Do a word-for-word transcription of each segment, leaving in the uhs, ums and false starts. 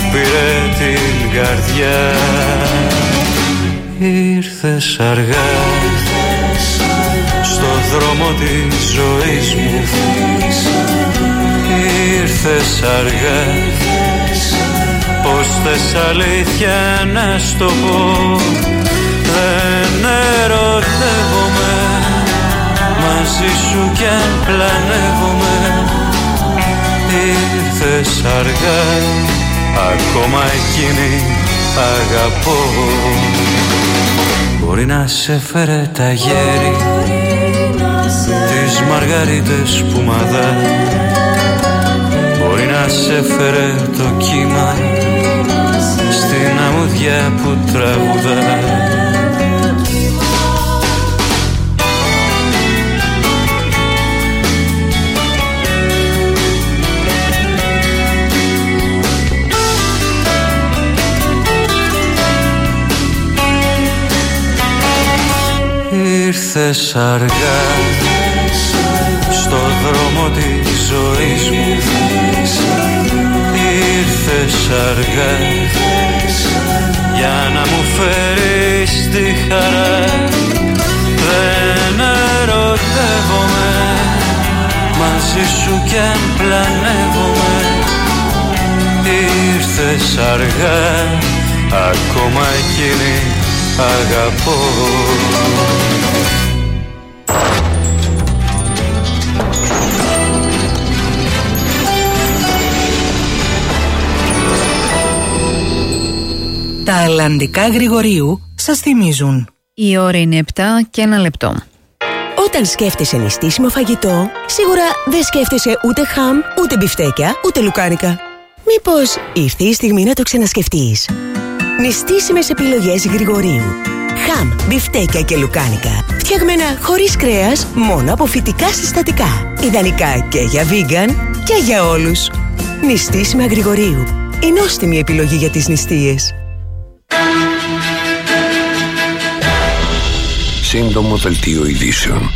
πήρε την καρδιά. Ήρθες αργά στο δρόμο της ζωής μου. Ήρθες αργά, πως θες αλήθεια να στο πω. Δεν ερωτεύομαι, μαζί σου κι αν πλανεύομαι. Ήρθες αργά, ακόμα εκείνη αγαπώ. Μπορεί να σε φέρε τα γέρι, τις μαργαρίτες που μαδά. Μπορεί να σε φέρε το κύμα στην αμμούδια που τραγουδά. Ήρθες αργά στο δρόμο της ζωής μου. Ήρθες αργά για να μου φέρεις τη χαρά. Δεν ερωτεύομαι, μαζί σου κι αν πλανεύομαι. Ήρθες αργά, ακόμα εκείνη αγαπώ. Τα αλλαντικά Γρηγορίου σας θυμίζουν. Η ώρα είναι επτά και ένα λεπτό. Όταν σκέφτεσαι νηστίσιμο φαγητό, σίγουρα δεν σκέφτεσαι ούτε χαμ, ούτε μπιφτέκια, ούτε λουκάνικα. Μήπως ήρθε η στιγμή να το ξανασκεφτείς? Νηστίσιμες επιλογές Γρηγορίου. Χαμ, μπιφτέκια και λουκάνικα. Φτιαγμένα χωρίς κρέας, μόνο από φυτικά συστατικά. Ιδανικά και για vegan και για όλους. Νηστίσιμα Γρηγορίου. Η νόστιμη επιλογή για τις νηστείες. Σύντομο δελτίο ειδήσεων.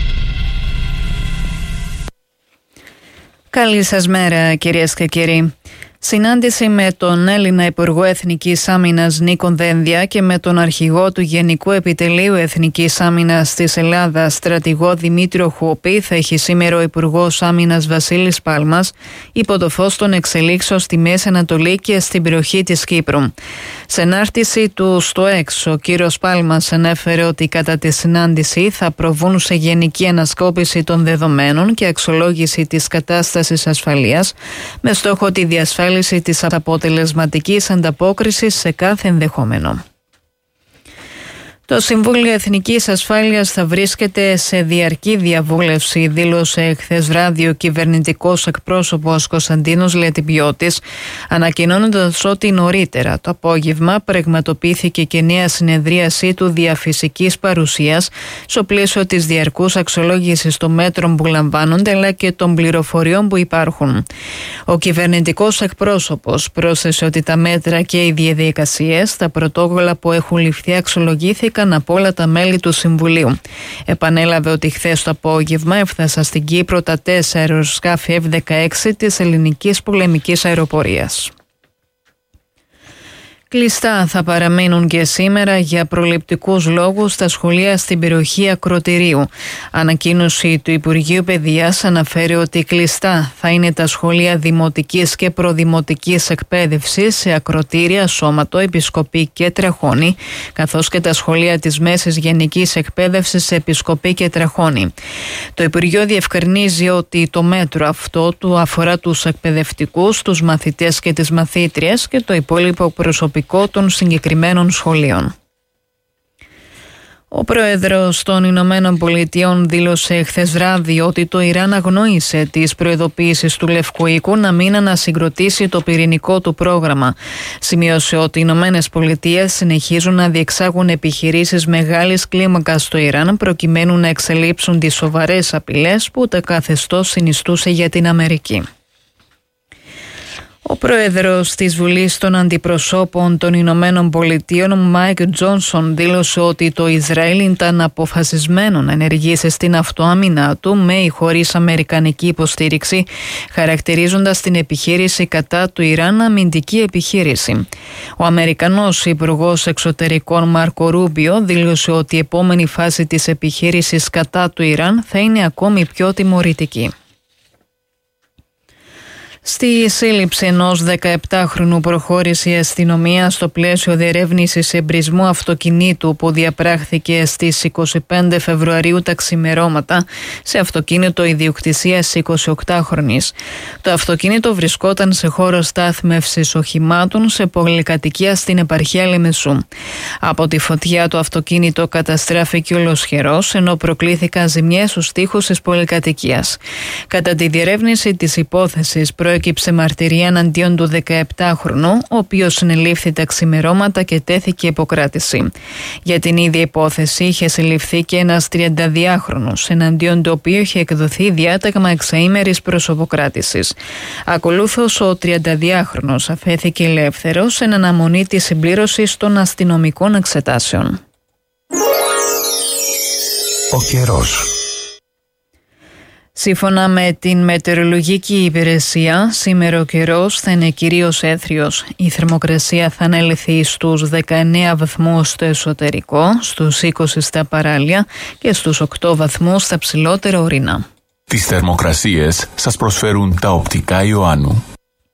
Καλή σας μέρα, κυρίες και κύριοι. Συνάντηση με τον Έλληνα Υπουργό Εθνικής Άμυνας Νίκο Δένδια και με τον αρχηγό του Γενικού Επιτελείου Εθνικής Άμυνας της Ελλάδας, στρατηγό Δημήτριο Χούπη, θα έχει σήμερα ο Υπουργός Άμυνας Βασίλης Πάλμας υπό το φως των εξελίξεων στη Μέση Ανατολή και στην περιοχή της Κύπρου. Σε ανάρτηση του στο X, ο κύριος Πάλμας ανέφερε ότι κατά τη συνάντηση θα προβούν σε γενική ανασκόπηση των δεδομένων και αξιολόγηση της κατάστασης ασφαλείας με στόχο τη διασφάλιση της αποτελεσματικής ανταπόκρισης σε κάθε ενδεχόμενο. Το Συμβούλιο Εθνικής Ασφάλειας θα βρίσκεται σε διαρκή διαβούλευση, δήλωσε χθες βράδυ ο κυβερνητικός εκπρόσωπος Κωνσταντίνος Λετιμπιώτης, ανακοινώνοντας ότι νωρίτερα το απόγευμα πραγματοποιήθηκε και νέα συνεδρίασή του διαφυσικής παρουσίας στο πλαίσιο της διαρκούς αξιολόγησης των μέτρων που λαμβάνονται αλλά και των πληροφοριών που υπάρχουν. Ο κυβερνητικός εκπρόσωπος πρόσθεσε ότι τα μέτρα και οι διαδικασίες, τα πρωτόκολλα που έχουν ληφθεί αξιολογήθηκαν από όλα τα μέλη του Συμβουλίου. Επανέλαβε ότι χθες το απόγευμα έφτασαν στην Κύπρο τα τέσσερα αεροσκάφη εφ δεκαέξι της ελληνικής πολεμικής αεροπορίας. Κλειστά θα παραμείνουν και σήμερα για προληπτικούς λόγους τα σχολεία στην περιοχή Ακρωτηρίου. Ανακοίνωση του Υπουργείου Παιδείας αναφέρει ότι κλειστά θα είναι τα σχολεία δημοτικής και προδημοτικής εκπαίδευσης σε Ακρωτήρια, Σώματο, Επισκοπή και Τραχώνη, καθώς και τα σχολεία της Μέσης Γενικής Εκπαίδευσης σε Επισκοπή και Τραχώνη. Το Υπουργείο διευκρινίζει ότι το μέτρο αυτό του αφορά τους εκπαιδευτικούς, τους μαθητές και τις μαθήτριες και το υπόλοιπο προσωπικό των συγκεκριμένων σχολείων. Ο πρόεδρος των Ηνωμένων Πολιτειών δήλωσε χθες βράδυ ότι το Ιράν αγνόησε τις προειδοποιήσεις του Λευκού Οίκου να μην ανασυγκροτήσει το πυρηνικό του πρόγραμμα. Σημείωσε ότι οι Ηνωμένες Πολιτείες συνεχίζουν να διεξάγουν επιχειρήσεις μεγάλης κλίμακας στο Ιράν προκειμένου να εξελίψουν τις σοβαρές απειλές που το καθεστώς συνιστούσε για την Αμερική. Ο πρόεδρος της Βουλής των Αντιπροσώπων των Ηνωμένων Πολιτείων, Μάικ Τζόνσον, δήλωσε ότι το Ισραήλ ήταν αποφασισμένο να ενεργήσει στην αυτοάμυνα του με ή χωρίς αμερικανική υποστήριξη, χαρακτηρίζοντας την επιχείρηση κατά του Ιράν αμυντική επιχείρηση. Ο Αμερικανός Υπουργός Εξωτερικών Μάρκο Ρούμπιο δήλωσε ότι η επόμενη φάση της επιχείρησης κατά του Ιράν θα είναι ακόμη πιο τιμωρητική. Στη σύλληψη ενός δεκαεπτάχρονου προχώρησε η αστυνομία στο πλαίσιο διερεύνησης εμπρισμού αυτοκινήτου που διαπράχθηκε στις είκοσι πέντε Φεβρουαρίου τα ξημερώματα σε αυτοκίνητο ιδιοκτησίας εικοσιοκτάχρονης. Το αυτοκίνητο βρισκόταν σε χώρο στάθμευσης οχημάτων σε πολυκατοικία στην επαρχία Λεμεσού. Από τη φωτιά το αυτοκίνητο καταστράφηκε ολοσχερός, ενώ προκλήθηκαν ζημιές στους τοίχους της πολυκατοικίας. Κατά τη διερεύνηση της υπόθεσης προέκυψε μαρτυρία εναντίον του δεκαεπτάχρονου, ο οποίος συνελήφθη τα ξημερώματα και τέθηκε υποκράτηση. Για την ίδια υπόθεση είχε συλληφθεί και ένας τριανταδυάχρονος, εναντίον του οποίου είχε εκδοθεί διάταγμα εξαήμερης προσωποκράτησης. Ακολούθως, ο τριανταδυάχρονος αφέθηκε ελεύθερος εν αναμονή της συμπλήρωσης των αστυνομικών εξετάσεων. Ο καιρός. Σύμφωνα με την μετεωρολογική υπηρεσία, σήμερα ο καιρός θα είναι κυρίως έθριος. Η θερμοκρασία θα ανέλθει στους δεκαεννέα βαθμούς στο εσωτερικό, στους είκοσι στα παράλια και στους οκτώ βαθμούς στα ψηλότερα ορεινά. Τις θερμοκρασίες σας προσφέρουν τα οπτικά Ιωάννου.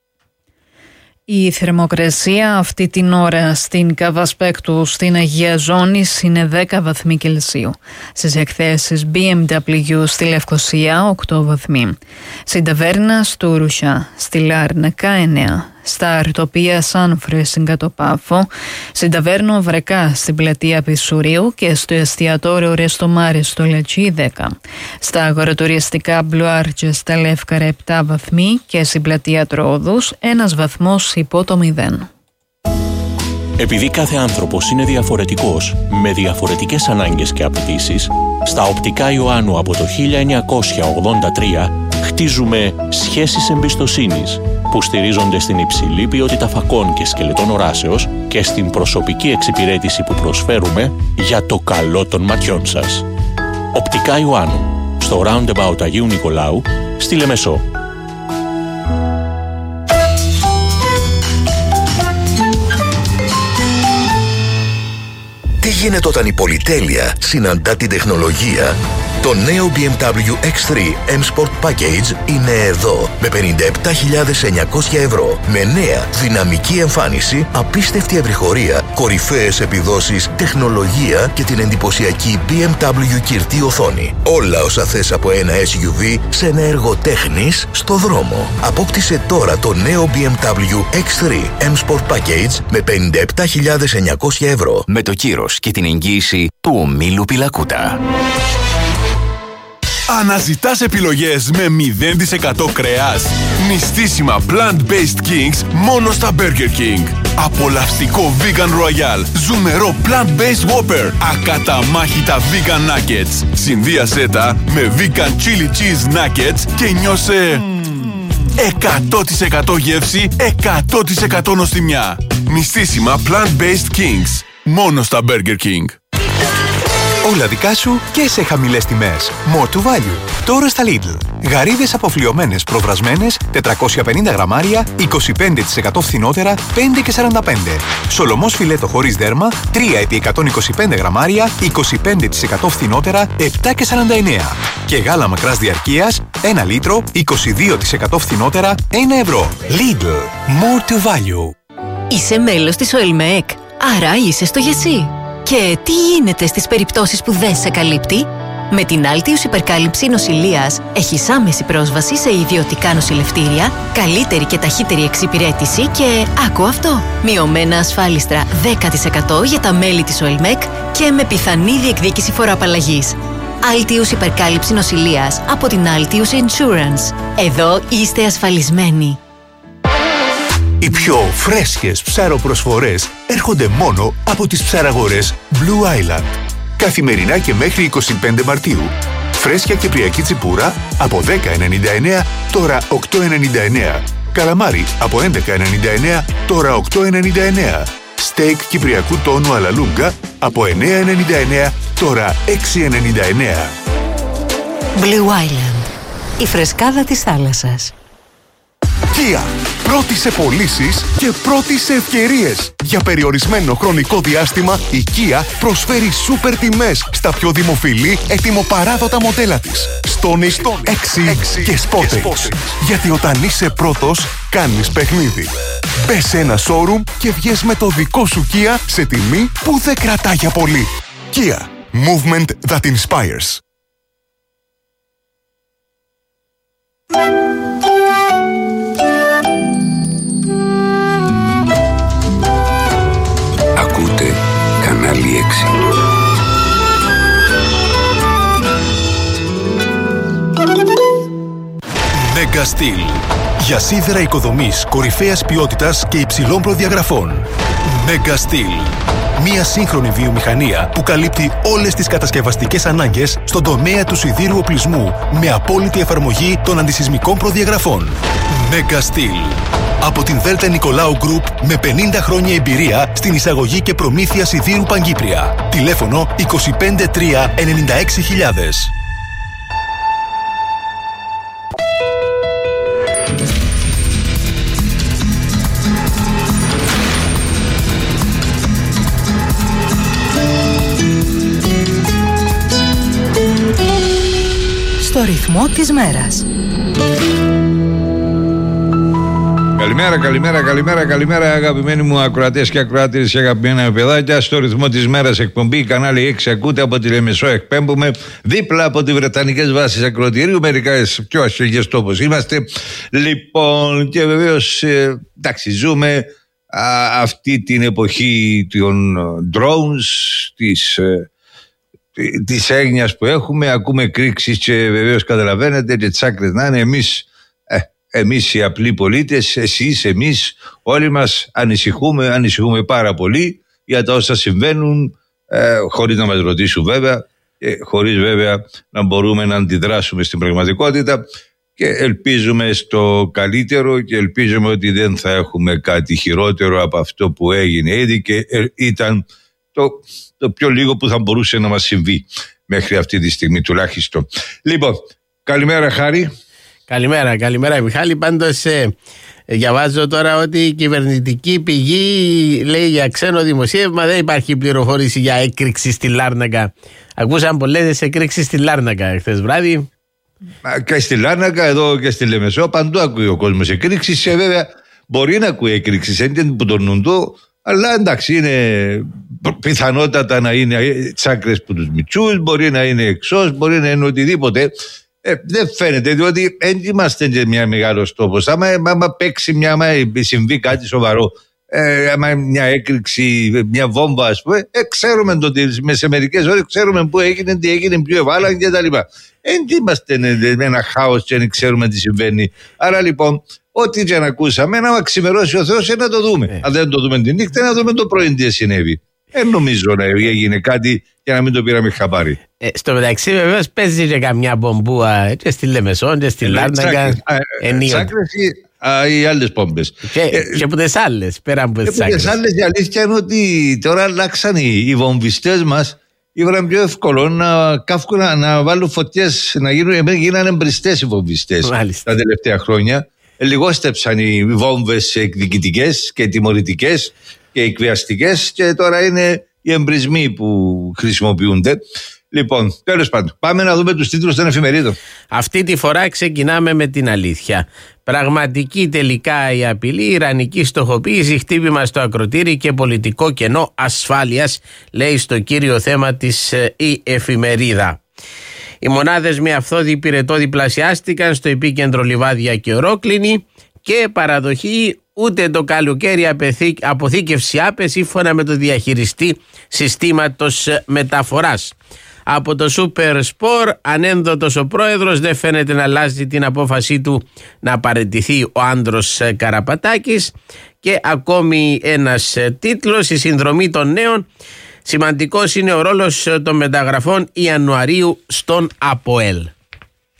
Η θερμοκρασία αυτή την ώρα στην Καβασπέκτου στην Αγία Ζώνης είναι δέκα βαθμοί Κελσίου. Στις εκθέσεις μπι εμ ντάμπλιου στη Λευκοσία οκτώ βαθμοί. Στην Ταβέρνα στο Ρουσιά, στη Λάρνακα εννέα. Στα Αρτοπία Σάνφρε στην Κατοπάφο, στην Ταβέρνο Βρεκά στην πλατεία Πισουρίου και στο εστιατόριο Ρεστομάρι στο Λατσί δέκα. Στα αγοροτουριστικά Μπλουάρτζε στα Λεύκαρα επτά βαθμοί και στην πλατεία Τρόδους ένας βαθμός υπό το μηδέν. Επειδή κάθε άνθρωπος είναι διαφορετικός, με διαφορετικές ανάγκες και απαιτήσεις, στα οπτικά Ιωάννου από το χίλια εννιακόσια ογδόντα τρία χτίζουμε σχέσεις εμπιστοσύνης που στηρίζονται στην υψηλή ποιότητα φακών και σκελετών οράσεως και στην προσωπική εξυπηρέτηση που προσφέρουμε για το καλό των ματιών σας. Οπτικά Ιωάννου, στο Roundabout Αγίου Νικολάου, στη Λεμεσό. Τι γίνεται όταν η πολυτέλεια συναντά την τεχνολογία? Το νέο μπι εμ ντάμπλιου εξ θρι M Sport Package είναι εδώ με πενήντα επτά χιλιάδες εννιακόσια ευρώ, με νέα δυναμική εμφάνιση, απίστευτη ευρυχωρία, κορυφαίες επιδόσεις, τεχνολογία και την εντυπωσιακή μπι εμ ντάμπλιου κυρτή οθόνη. Όλα όσα θες από ένα ες γιου βι σε ένα έργο τέχνης στο δρόμο. Απόκτησε τώρα το νέο μπι εμ ντάμπλιου εξ θρι M Sport Package με πενήντα επτά χιλιάδες εννιακόσια ευρώ. Με το κύρος και την εγγύηση του ομίλου Πιλακούτα. Αναζητάς επιλογές με μηδέν τοις εκατό κρέας? Νηστίσιμα plant-based kings μόνο στα Burger King. Απολαυστικό vegan royal, ζουμερό plant-based whopper, ακαταμάχητα vegan nuggets. Συνδύασέ τα με vegan chili cheese nuggets και νιώσε εκατό τοις εκατό γεύση, εκατό τοις εκατό νοστιμιά. Νηστίσιμα plant-based kings μόνο στα Burger King. Όλα δικά σου και σε χαμηλές τιμές. More to value. Τώρα στα Lidl. Γαρίδες αποφλιωμένες προβρασμένες τετρακόσια πενήντα γραμμάρια, είκοσι πέντε τοις εκατό φθηνότερα, πέντε και σαράντα πέντε. Σολομός φιλέτο χωρίς δέρμα, τρία επί εκατόν είκοσι πέντε γραμμάρια, είκοσι πέντε τοις εκατό φθηνότερα, επτά και σαράντα εννέα. Και γάλα μακράς διαρκείας, ένα λίτρο, είκοσι δύο τοις εκατό φθηνότερα, ένα ευρώ. Lidl. More to value. Είσαι μέλος της ΟΕΛΜΕΚ, άρα είσαι στο ΓΕΣΥ. Και τι γίνεται στις περιπτώσεις που δεν σε καλύπτει? Με την Altius υπερκάλυψη νοσηλείας έχεις άμεση πρόσβαση σε ιδιωτικά νοσηλευτήρια, καλύτερη και ταχύτερη εξυπηρέτηση και, άκου αυτό, μειωμένα ασφάλιστρα δέκα τοις εκατό για τα μέλη της ΟΕΛΜΕΚ και με πιθανή διεκδίκηση φοροαπαλλαγής. Altius υπερκάλυψη νοσηλείας από την Altius Insurance. Εδώ είστε ασφαλισμένοι. Οι πιο φρέσκες ψαροπροσφορές έρχονται μόνο από τις ψαραγορές Blue Island. Καθημερινά και μέχρι είκοσι πέντε Μαρτίου. Φρέσκια κυπριακή τσιπούρα από δέκα ενενήντα εννέα, τώρα οκτώ ενενήντα εννέα. Καλαμάρι από έντεκα ενενήντα εννέα, τώρα οκτώ ενενήντα εννέα. Στέικ κυπριακού τόνου αλαλούγκα από εννέα ενενήντα εννέα, τώρα έξι ενενήντα εννέα. Blue Island, η φρεσκάδα της θάλασσας. Kia. Πρώτη σε πωλήσεις και πρώτη σε ευκαιρίες. Για περιορισμένο χρονικό διάστημα, η Kia προσφέρει σούπερ τιμές στα πιο δημοφιλή ετοιμοπαράδοτα μοντέλα της. Stonic, έξι και Sportage. Γιατί όταν είσαι πρώτος, κάνεις παιχνίδι. Μπες σε ένα showroom και βγες με το δικό σου Kia σε τιμή που δεν κρατά για πολύ. Kia. Movement that inspires. Ακούτε κανάλι έξι. Mega Steel. Για σίδερα οικοδομής κορυφαίας ποιότητας και υψηλών προδιαγραφών. Mega Steel. Μια σύγχρονη βιομηχανία που καλύπτει όλες τις κατασκευαστικές ανάγκες στον τομέα του σιδήρου οπλισμού με απόλυτη εφαρμογή των αντισυσμικών προδιαγραφών. Mega Steel. Από την Δέλτα Νικολάου Γκρουπ με πενήντα χρόνια εμπειρία στην εισαγωγή και προμήθεια σιδήρου Παγκύπρια. Τηλέφωνο είκοσι πέντε τρία ενενήντα έξι χιλιάδες. Στο ρυθμό της μέρας. Καλημέρα, καλημέρα, καλημέρα, καλημέρα αγαπημένοι μου ακροατές και ακροάτριες και αγαπημένα παιδάκια. Στο ρυθμό της μέρας εκπομπή, κανάλι έξι ακούτε από τη Λεμεσό, εκπέμπουμε δίπλα από τις Βρετανικές βάσεις ακροατηρίου, μερικά πιο αστεγές τόπος είμαστε. Λοιπόν, και βεβαίως ε, εντάξει, ζούμε α, αυτή την εποχή των drones, της, ε, της έγνοιας που έχουμε, ακούμε κρίξεις και βεβαίως καταλαβαίνετε και τσάκρες να είναι. Εμείς Εμείς οι απλοί πολίτες, εσείς, εμείς, όλοι μας ανησυχούμε, ανησυχούμε πάρα πολύ για τα όσα συμβαίνουν, ε, χωρίς να μας ρωτήσουν βέβαια, και χωρίς βέβαια να μπορούμε να αντιδράσουμε στην πραγματικότητα, και ελπίζουμε στο καλύτερο και ελπίζουμε ότι δεν θα έχουμε κάτι χειρότερο από αυτό που έγινε ήδη και ήταν το, το πιο λίγο που θα μπορούσε να μας συμβεί μέχρι αυτή τη στιγμή τουλάχιστον. Λοιπόν, καλημέρα Χάρη. Καλημέρα, καλημέρα Μιχάλη. Πάντως ε, διαβάζω τώρα ότι η κυβερνητική πηγή λέει για ξένο δημοσίευμα δεν υπάρχει πληροφόρηση για έκρηξη στη Λάρνακα. Ακούσαν πολλές εκρήξεις στη Λάρνακα χθες βράδυ. Και στη Λάρνακα, εδώ και στη Λεμεσό, παντού ακούει ο κόσμος εκρήξεις. Και βέβαια μπορεί να ακούει εκρήξεις, δεν που τον νουντώ, αλλά εντάξει, είναι πιθανότατα να είναι τσάκρες που τους μητσούς, μπορεί να είναι εξώς, μπορεί να είναι οτιδήποτε. Ε, δεν φαίνεται, διότι δεν είμαστε και μια μεγάλος τόπος. Άμα, άμα παίξει μια, άμα συμβεί κάτι σοβαρό, ε, άμα μια έκρηξη, μια βόμβα, ας πούμε, ε, ξέρουμε το ότι σε μερικές ώρες ξέρουμε πού έγινε, τι έγινε, ποιο έβαλαν και τα λοιπά. Δεν είμαστε με ένα χάος και δεν ξέρουμε τι συμβαίνει. Άρα λοιπόν, ό,τι και να ακούσαμε, να ξημερώσει ο Θεός, να το δούμε. Ε. Αν δεν το δούμε τη νύχτα, να δούμε το πρωί τι συνέβη. Δεν νομίζω να έγινε κάτι και να μην το πήραμε χαμπάρι. Ε, στο μεταξύ, βεβαίως παίζει και καμιά μπομπούα και στη Λεμεσόν και στη ε, Λάρνακα. Τσάκρες ή, ή άλλες πόμπες. Και, ε, και από τις άλλες, πέρα από τις άλλες. Και από τις άλλες, η αλήθεια είναι ότι τώρα αλλάξαν οι, οι βομβιστές μας. Ήβραν πιο εύκολο να κάφκουν, να, να βάλουν φωτιές, να γίνουν, γίνανε μπριστές οι βομβιστές τα τελευταία χρόνια. Ε, λιγόστεψαν οι βόμβες εκδικητικές και τιμωρητικές και εκβιαστικές και τώρα είναι οι εμπρισμοί που χρησιμοποιούνται. Λοιπόν, τέλος πάντων, πάμε να δούμε τους τίτλους των εφημερίδων. Αυτή τη φορά ξεκινάμε με την αλήθεια. Πραγματική τελικά η απειλή, ιρανική στοχοποίηση, χτύπημα στο ακροτήρι και πολιτικό κενό ασφάλειας, λέει στο κύριο θέμα της η εφημερίδα. Οι μονάδες με αυθόδη πυρετό διπλασιάστηκαν στο επίκεντρο Λιβάδια και Ορόκληνη και παραδοχή ούτε το καλοκαίρι αποθήκευση άπε σύμφωνα με το διαχειριστή συστήματος μεταφοράς. Από το Super Sport, ανένδοτος ο πρόεδρος, δεν φαίνεται να αλλάζει την απόφασή του να παραιτηθεί ο Άνδρος Καραπατάκης. Και ακόμη ένας τίτλος, η συνδρομή των νέων. Σημαντικός είναι ο ρόλος των μεταγραφών Ιανουαρίου στον ΑΠΟΕΛ.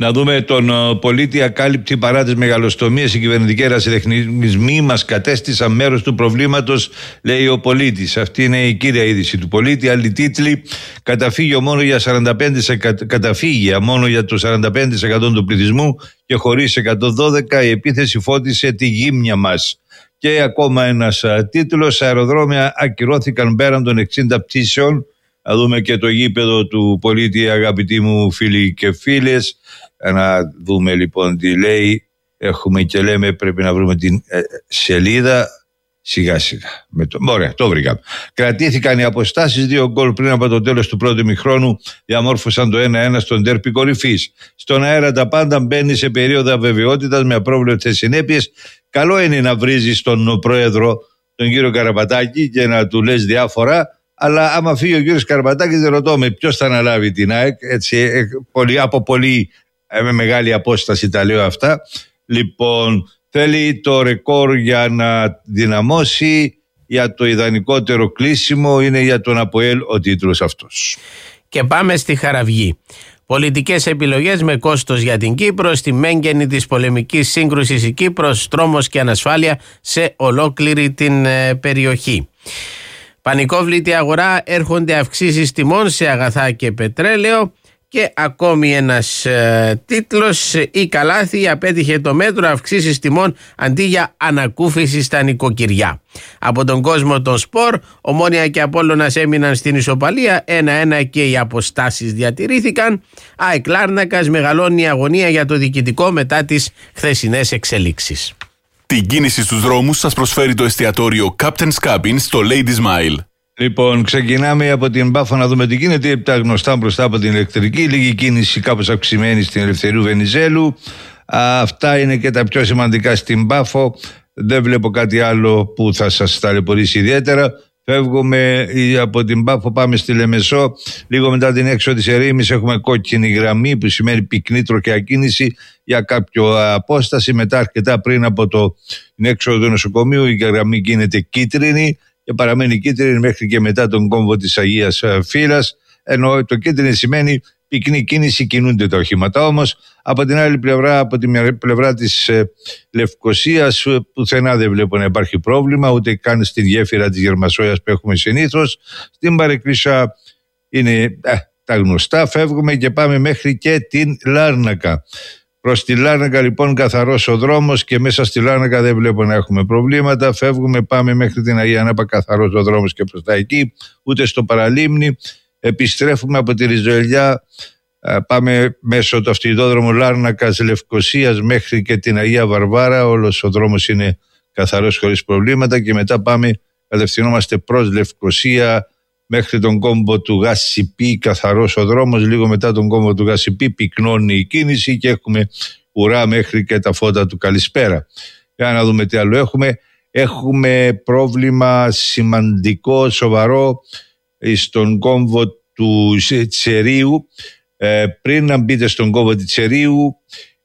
Να δούμε τον πολίτη ακάλυπτη παρά τις μεγαλοστομίες. Οι κυβερνητικοί ερασιτεχνισμοί μας κατέστησαν μέρος του προβλήματος, λέει ο πολίτης. Αυτή είναι η κύρια είδηση του πολίτη. Άλλοι τίτλοι: καταφύγιο μόνο για σαράντα πέντε τοις εκατό, καταφύγια μόνο για το σαράντα πέντε τοις εκατό του πληθυσμού και χωρίς εκατόν δώδεκα. Η επίθεση φώτισε τη γύμνια μας. Και ακόμα ένας τίτλος: αεροδρόμια ακυρώθηκαν πέραν των εξήντα πτήσεων. Να δούμε και το γήπεδο του πολίτη, αγαπητοί μου φίλοι και φίλες. Να δούμε λοιπόν τι λέει. Έχουμε και λέμε, πρέπει να βρούμε την ε, σελίδα. Σιγά σιγά. Με το... Ωραία, το βρήκαμε. Κρατήθηκαν οι αποστάσεις. Δύο γκολ πριν από το τέλος του πρώτου ημιχρόνου διαμόρφωσαν το ένα ένα στον ντέρπι κορυφής. Στον αέρα τα πάντα, μπαίνει σε περίοδο αβεβαιότητας με απρόβλεπτες συνέπειες. Καλό είναι να βρίζεις τον πρόεδρο, τον κύριο Καραπατάκη, και να του λες διάφορα. Αλλά άμα φύγει ο κύριος Καραπατάκης, δεν ρωτώ με ποιος θα αναλάβει την ΑΕΚ. Έτσι, πολύ, από πολύ με μεγάλη απόσταση τα λέω αυτά. Λοιπόν, θέλει το ρεκόρ για να δυναμώσει. Για το ιδανικότερο κλείσιμο είναι για τον ΑΠΟΕΛ ο τίτλος αυτός. Και πάμε στη Χαραυγή. Πολιτικές επιλογές με κόστος για την Κύπρο, στη μέγενη της πολεμικής σύγκρουσης η Κύπρος, τρόμος και ανασφάλεια σε ολόκληρη την ε, περιοχή. Πανικόβλητη αγορά, έρχονται αυξήσεις τιμών σε αγαθά και πετρέλαιο. Και ακόμη ένας ε, τίτλος: η Καλάθη απέτυχε το μέτρο, αυξήσεις τιμών αντί για ανακούφιση στα νοικοκυριά. Από τον κόσμο των σπορ, Ομόνοια και Απόλλωνας έμειναν στην ισοπαλία ένα ένα και οι αποστάσεις διατηρήθηκαν. ΑΕΚ Λάρνακας, μεγαλώνει η αγωνία για το διοικητικό μετά τις χθεσινές εξελίξεις. Την κίνηση στους δρόμους σας προσφέρει το εστιατόριο Captain's Cabin στο Lady Smile. Λοιπόν, ξεκινάμε από την Πάφο να δούμε τι γίνεται. Τα γνωστά μπροστά από την ηλεκτρική. Λίγη κίνηση κάπως αυξημένη στην Ελευθερίου Βενιζέλου. Α, αυτά είναι και τα πιο σημαντικά στην Πάφο. Δεν βλέπω κάτι άλλο που θα σας ταλαιπωρήσει ιδιαίτερα. Φεύγουμε από την Πάφο, πάμε στη Λεμεσό. Λίγο μετά την έξοδο της ερήμης έχουμε κόκκινη γραμμή, που σημαίνει πυκνή τροχιά κίνηση για κάποια απόσταση. Μετά, αρκετά πριν από το, την έξοδο του νοσοκομείου, η γραμμή γίνεται κίτρινη και παραμένει κίτρινη μέχρι και μετά τον κόμβο της Αγίας Φύλας. Ενώ το κίτρινο σημαίνει πυκνή κίνηση, κινούνται τα οχήματα. Όμως από την άλλη πλευρά, από την πλευρά της ε, Λευκοσίας, πουθενά δεν βλέπω να υπάρχει πρόβλημα, ούτε καν στη γέφυρα της Γερμασόιας που έχουμε συνήθως. Στην Παρεκκλήσια είναι ε, τα γνωστά. Φεύγουμε και πάμε μέχρι και την Λάρνακα. Προς τη Λάρνακα λοιπόν καθαρός ο δρόμος και μέσα στη Λάρνακα δεν βλέπω να έχουμε προβλήματα. Φεύγουμε, πάμε μέχρι την Αγία Νάπα, καθαρός ο δρόμος και προς τα εκεί, ούτε στο Παραλίμνη. Επιστρέφουμε από τη Ριζοελιά, πάμε μέσω του αυτοκινητόδρομου Λάρνακας Λευκοσίας μέχρι και την Αγία Βαρβάρα. Όλος ο δρόμος είναι καθαρός χωρίς προβλήματα και μετά πάμε, κατευθυνόμαστε προς Λευκοσία μέχρι τον κόμβο του Γασιπί, καθαρός ο δρόμος. Λίγο μετά τον κόμβο του Γασιπί πυκνώνει η κίνηση και έχουμε ουρά μέχρι και τα φώτα του Καλησπέρα. Για να δούμε τι άλλο έχουμε. Έχουμε πρόβλημα σημαντικό, σοβαρό, στον κόμβο του Τσερίου. Ε, πριν να μπείτε στον κόμβο του Τσερίου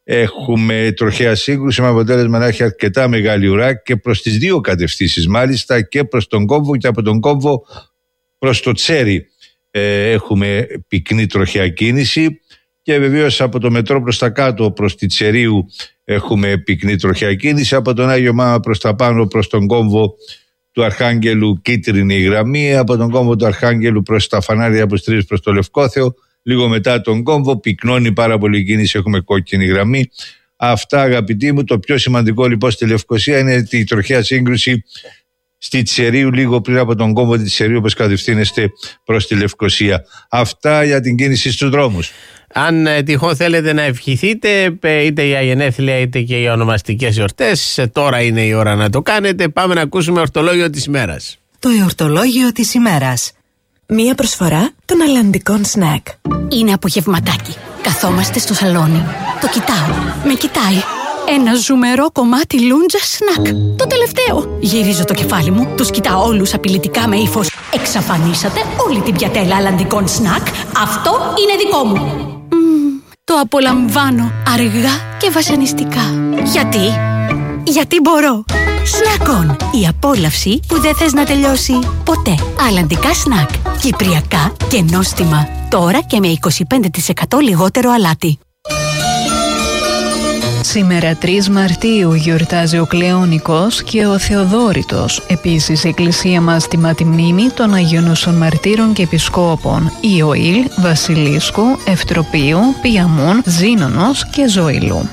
έχουμε τροχαία σύγκρουση με αποτέλεσμα να έχει αρκετά μεγάλη ουρά και προς τις δύο κατευθύνσεις, μάλιστα και προς τον κόμβο και από τον κόμβο προς το Τσέρι ε, έχουμε πυκνή τροχαία κίνηση και βεβαίως από το μετρό προς τα κάτω προς τη Τσερίου έχουμε πυκνή τροχαία κίνηση. Από τον Άγιο Μάμα προς τα πάνω προς τον κόμβο του Αρχάγγελου κίτρινη γραμμή, από τον κόμβο του Αρχάγγελου προς τα φανάρια αποστρίες προς το Λευκόθεο. Λίγο μετά τον κόμβο πυκνώνει πάρα πολύ κίνηση, έχουμε κόκκινη γραμμή. Αυτά, αγαπητοί μου. Το πιο σημαντικό λοιπόν στη Λευκοσία είναι η τροχαία σύγκρουση στη Τσερίου, λίγο πριν από τον κόμβο της Τσερίου, όπως κατευθύνεστε προς τη Λευκοσία. Αυτά για την κίνηση στους δρόμους. Αν ε, τυχόν θέλετε να ευχηθείτε, είτε για γενέθλια είτε και για ονομαστικές γιορτές, ε, τώρα είναι η ώρα να το κάνετε. Πάμε να ακούσουμε ορτολόγιο της ημέρας. Το εορτολόγιο της ημέρας. Μία προσφορά των αλλαντικών σνακ. Είναι απογευματάκι. Καθόμαστε στο σαλόνι. Το κοιτάω. Με κοιτάει. Ένα ζουμερό κομμάτι λούντζα σνακ. Το τελευταίο. Γυρίζω το κεφάλι μου. Τους κοιτάω όλους απειλητικά με ύφος. Εξαφανίσατε όλη την πιατέλα αλλαντικών σνακ. Αυτό είναι δικό μου. Μ, το απολαμβάνω αργά και βασανιστικά. Γιατί? Γιατί μπορώ. Σνακ-ον. Η απόλαυση που δεν θες να τελειώσει ποτέ. Αλλαντικά σνακ. Κυπριακά και νόστιμα. Τώρα και με είκοσι πέντε τοις εκατό λιγότερο αλάτι. Σήμερα τρεις Μαρτίου γιορτάζει ο Κλεόνικος και ο Θεοδόρητος. Επίσης η Εκκλησία μας τιμά τη μνήμη των Αγίων Νοσών Μαρτύρων και Επισκόπων Ιωήλ, Βασιλίσκου, Ευτροπίου, Πιαμούν, Ζήνονος και Ζωήλου.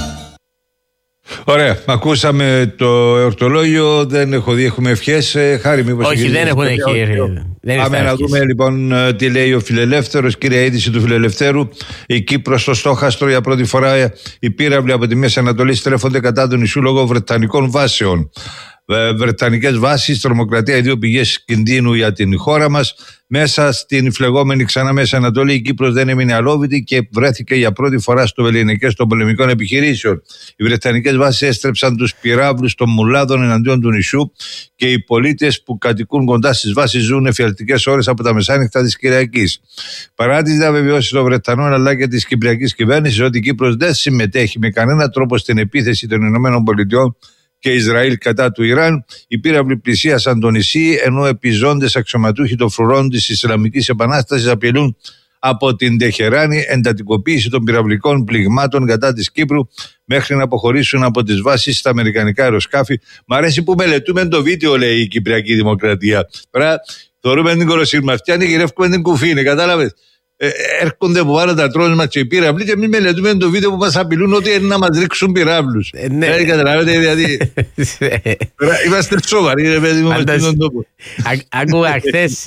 Ωραία, ακούσαμε το εορτολόγιο, δεν έχω δει, έχουμε ευχές. Χάρη, μήπως... Όχι, δεν έχουν ευχές. Πάμε να δούμε λοιπόν τι λέει ο Φιλελεύθερος. Κύρια είδηση του Φιλελευθέρου: η Κύπρος στο στόχαστρο, για πρώτη φορά οι πύραυλοι από τη Μέση Ανατολή στρέφονται κατά του νησιού λόγω βρετανικών βάσεων. Βρετανικές βάσεις, τρομοκρατία, οι δύο πηγές κινδύνου για την χώρα μας. Μέσα στην φλεγόμενη ξανά Μέση Ανατολή, η Κύπρος δεν έμεινε αλόβητη και βρέθηκε για πρώτη φορά στο βεληνικές των πολεμικών επιχειρήσεων. Οι βρετανικές βάσεις έστρεψαν τους πυράβλους των μουλάδων εναντίον του νησιού και οι πολίτες που κατοικούν κοντά στις βάσεις ζουν εφιαλτικές ώρες από τα μεσάνυχτα της Κυριακής. Παρά τις διαβεβαιώσεις των Βρετανών αλλά και της Κυπριακής κυβέρνησης ότι η Κύπρος δεν συμμετέχει με κανένα τρόπο στην επίθεση των ΗΠΑ και Ισραήλ κατά του Ιράν, οι πύραυλοι πλησίασαν το νησί, ενώ επιζώντες αξιωματούχοι των φρουρών της Ισλαμικής Επανάστασης απειλούν από την Τεχεράνη εντατικοποίηση των πυραυλικών πληγμάτων κατά της Κύπρου μέχρι να αποχωρήσουν από τις βάσεις στα αμερικανικά αεροσκάφη. Μ' αρέσει που μελετούμε το βίντεο, λέει η Κυπριακή Δημοκρατία. Τώρα θεωρούμε την κολοσυρμαυτιάνη και γυρεύουμε την κουφίνη, κατάλαβες. Ε, έρχονται από πάνω τα τρόλια μας και οι πύραυλοι και εμείς μελετούμε το βίντεο που μας απειλούν ότι είναι να μας ρίξουν πυράβλους. Ε, ναι. Ε, καταλαβαίνετε, δηλαδή. Είμαστε σοβαροί, ρε παιδί μου, μες στον τόπο. Άκουγα χθες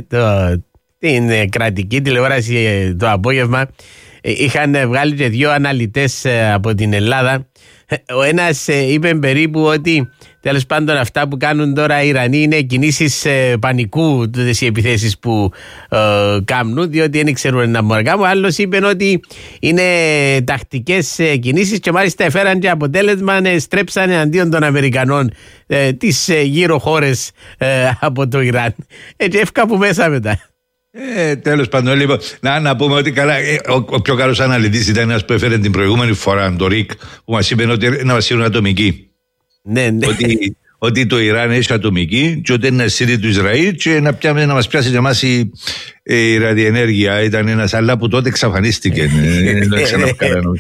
την κρατική τηλεόραση το απόγευμα. Είχαν βγάλει και δύο αναλυτές από την Ελλάδα. Ο ένας είπε περίπου ότι τέλος πάντων αυτά που κάνουν τώρα οι Ιρανοί είναι κινήσεις ε, πανικού, τις επιθέσεις που ε, κάνουν, διότι δεν ξέρουν να μπορούν να κάνουν. Ο άλλος είπε ότι είναι τακτικές ε, κινήσεις και μάλιστα έφεραν και αποτέλεσμα ε, στρέψαν εναντίον των Αμερικανών ε, τις ε, γύρω χώρες ε, από το Ιράν. Έτσι έφυγα από μέσα μετά. Ε, τέλος πάντων, λοιπόν, να, να πούμε ότι καλά, ε, ο, ο πιο καλός αναλυτής ήταν ένας που έφερε την προηγούμενη φορά, το Ρικ, που μας είπε ότι είναι βασίλειο ατομική. Ναι, ναι. Ότι, ότι το Ιράν έχει ατομική και ότι είναι σύρι του Ισραήλ και να, πιάμε, να μας πιάσει και εμάς η, η ραδιενέργεια. Ήταν ένας, αλλά που τότε εξαφανίστηκε. Δεν ξέρω κανένα.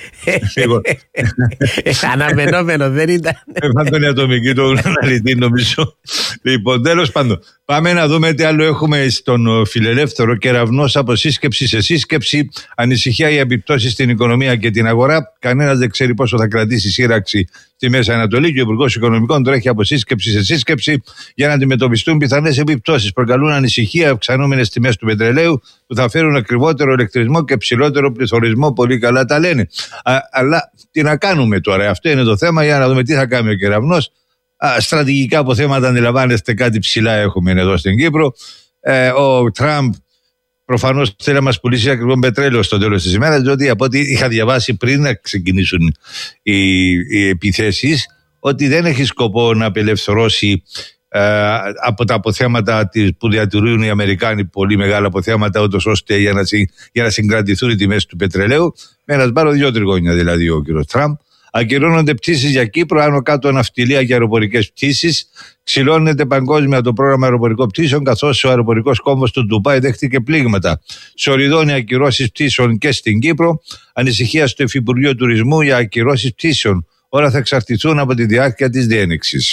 Αναμενόμενο δεν ήταν. Πάντων η ατομική το αναλυτή νομίζω. Λοιπόν, τέλος πάντων, πάμε να δούμε τι άλλο έχουμε στον Φιλελεύθερο. Κεραυνός από σύσκεψη σε σύσκεψη, ανησυχία για επιπτώσεις στην οικονομία και την αγορά. Κανένας δεν ξέρει πόσο θα κρατήσει η σύραξη στη Μέση Ανατολή και ο Υπουργός Οικονομικών τρέχει από σύσκεψη σε σύσκεψη για να αντιμετωπιστούν πιθανές επιπτώσεις. Προκαλούν ανησυχία αυξανόμενες τιμές του πετρελαίου που θα φέρουν ακριβότερο ηλεκτρισμό και ψηλότερο πληθωρισμό. Πολύ καλά τα λένε. Α, αλλά τι να κάνουμε τώρα, αυτό είναι το θέμα, για να δούμε τι θα κάνει ο κεραυνός. Α, στρατηγικά αποθέματα, αντιλαμβάνεστε, κάτι ψηλά έχουμε εδώ στην Κύπρο. Ε, ο Τραμπ προφανώς θέλει να μας πουλήσει ακριβό πετρέλαιο στο τέλος της ημέρας, διότι από ό,τι είχα διαβάσει πριν να ξεκινήσουν οι, οι επιθέσεις, ότι δεν έχει σκοπό να απελευθερώσει ε, από τα αποθέματα που διατηρούν οι Αμερικάνοι, πολύ μεγάλα αποθέματα, ούτως ώστε για να, για να συγκρατηθούν οι τιμές του πετρελαίου, με ένα σπάρο δύο τριγώνια δηλαδή ο κ. Τραμπ. Ακυρώνονται πτήσεις για Κύπρο, άνω κάτω ναυτιλία και αεροπορικές πτήσεις. Ξυλώνεται παγκόσμια το πρόγραμμα αεροπορικών πτήσεων, καθώς ο αεροπορικός κόμβος του Ντουμπάι δέχτηκε πλήγματα. Σοριδώνει ακυρώσεις πτήσεων και στην Κύπρο. Ανησυχία στο Υφυπουργείο Τουρισμού για ακυρώσεις πτήσεων. Όλα θα εξαρτηθούν από τη διάρκεια της διένεξης.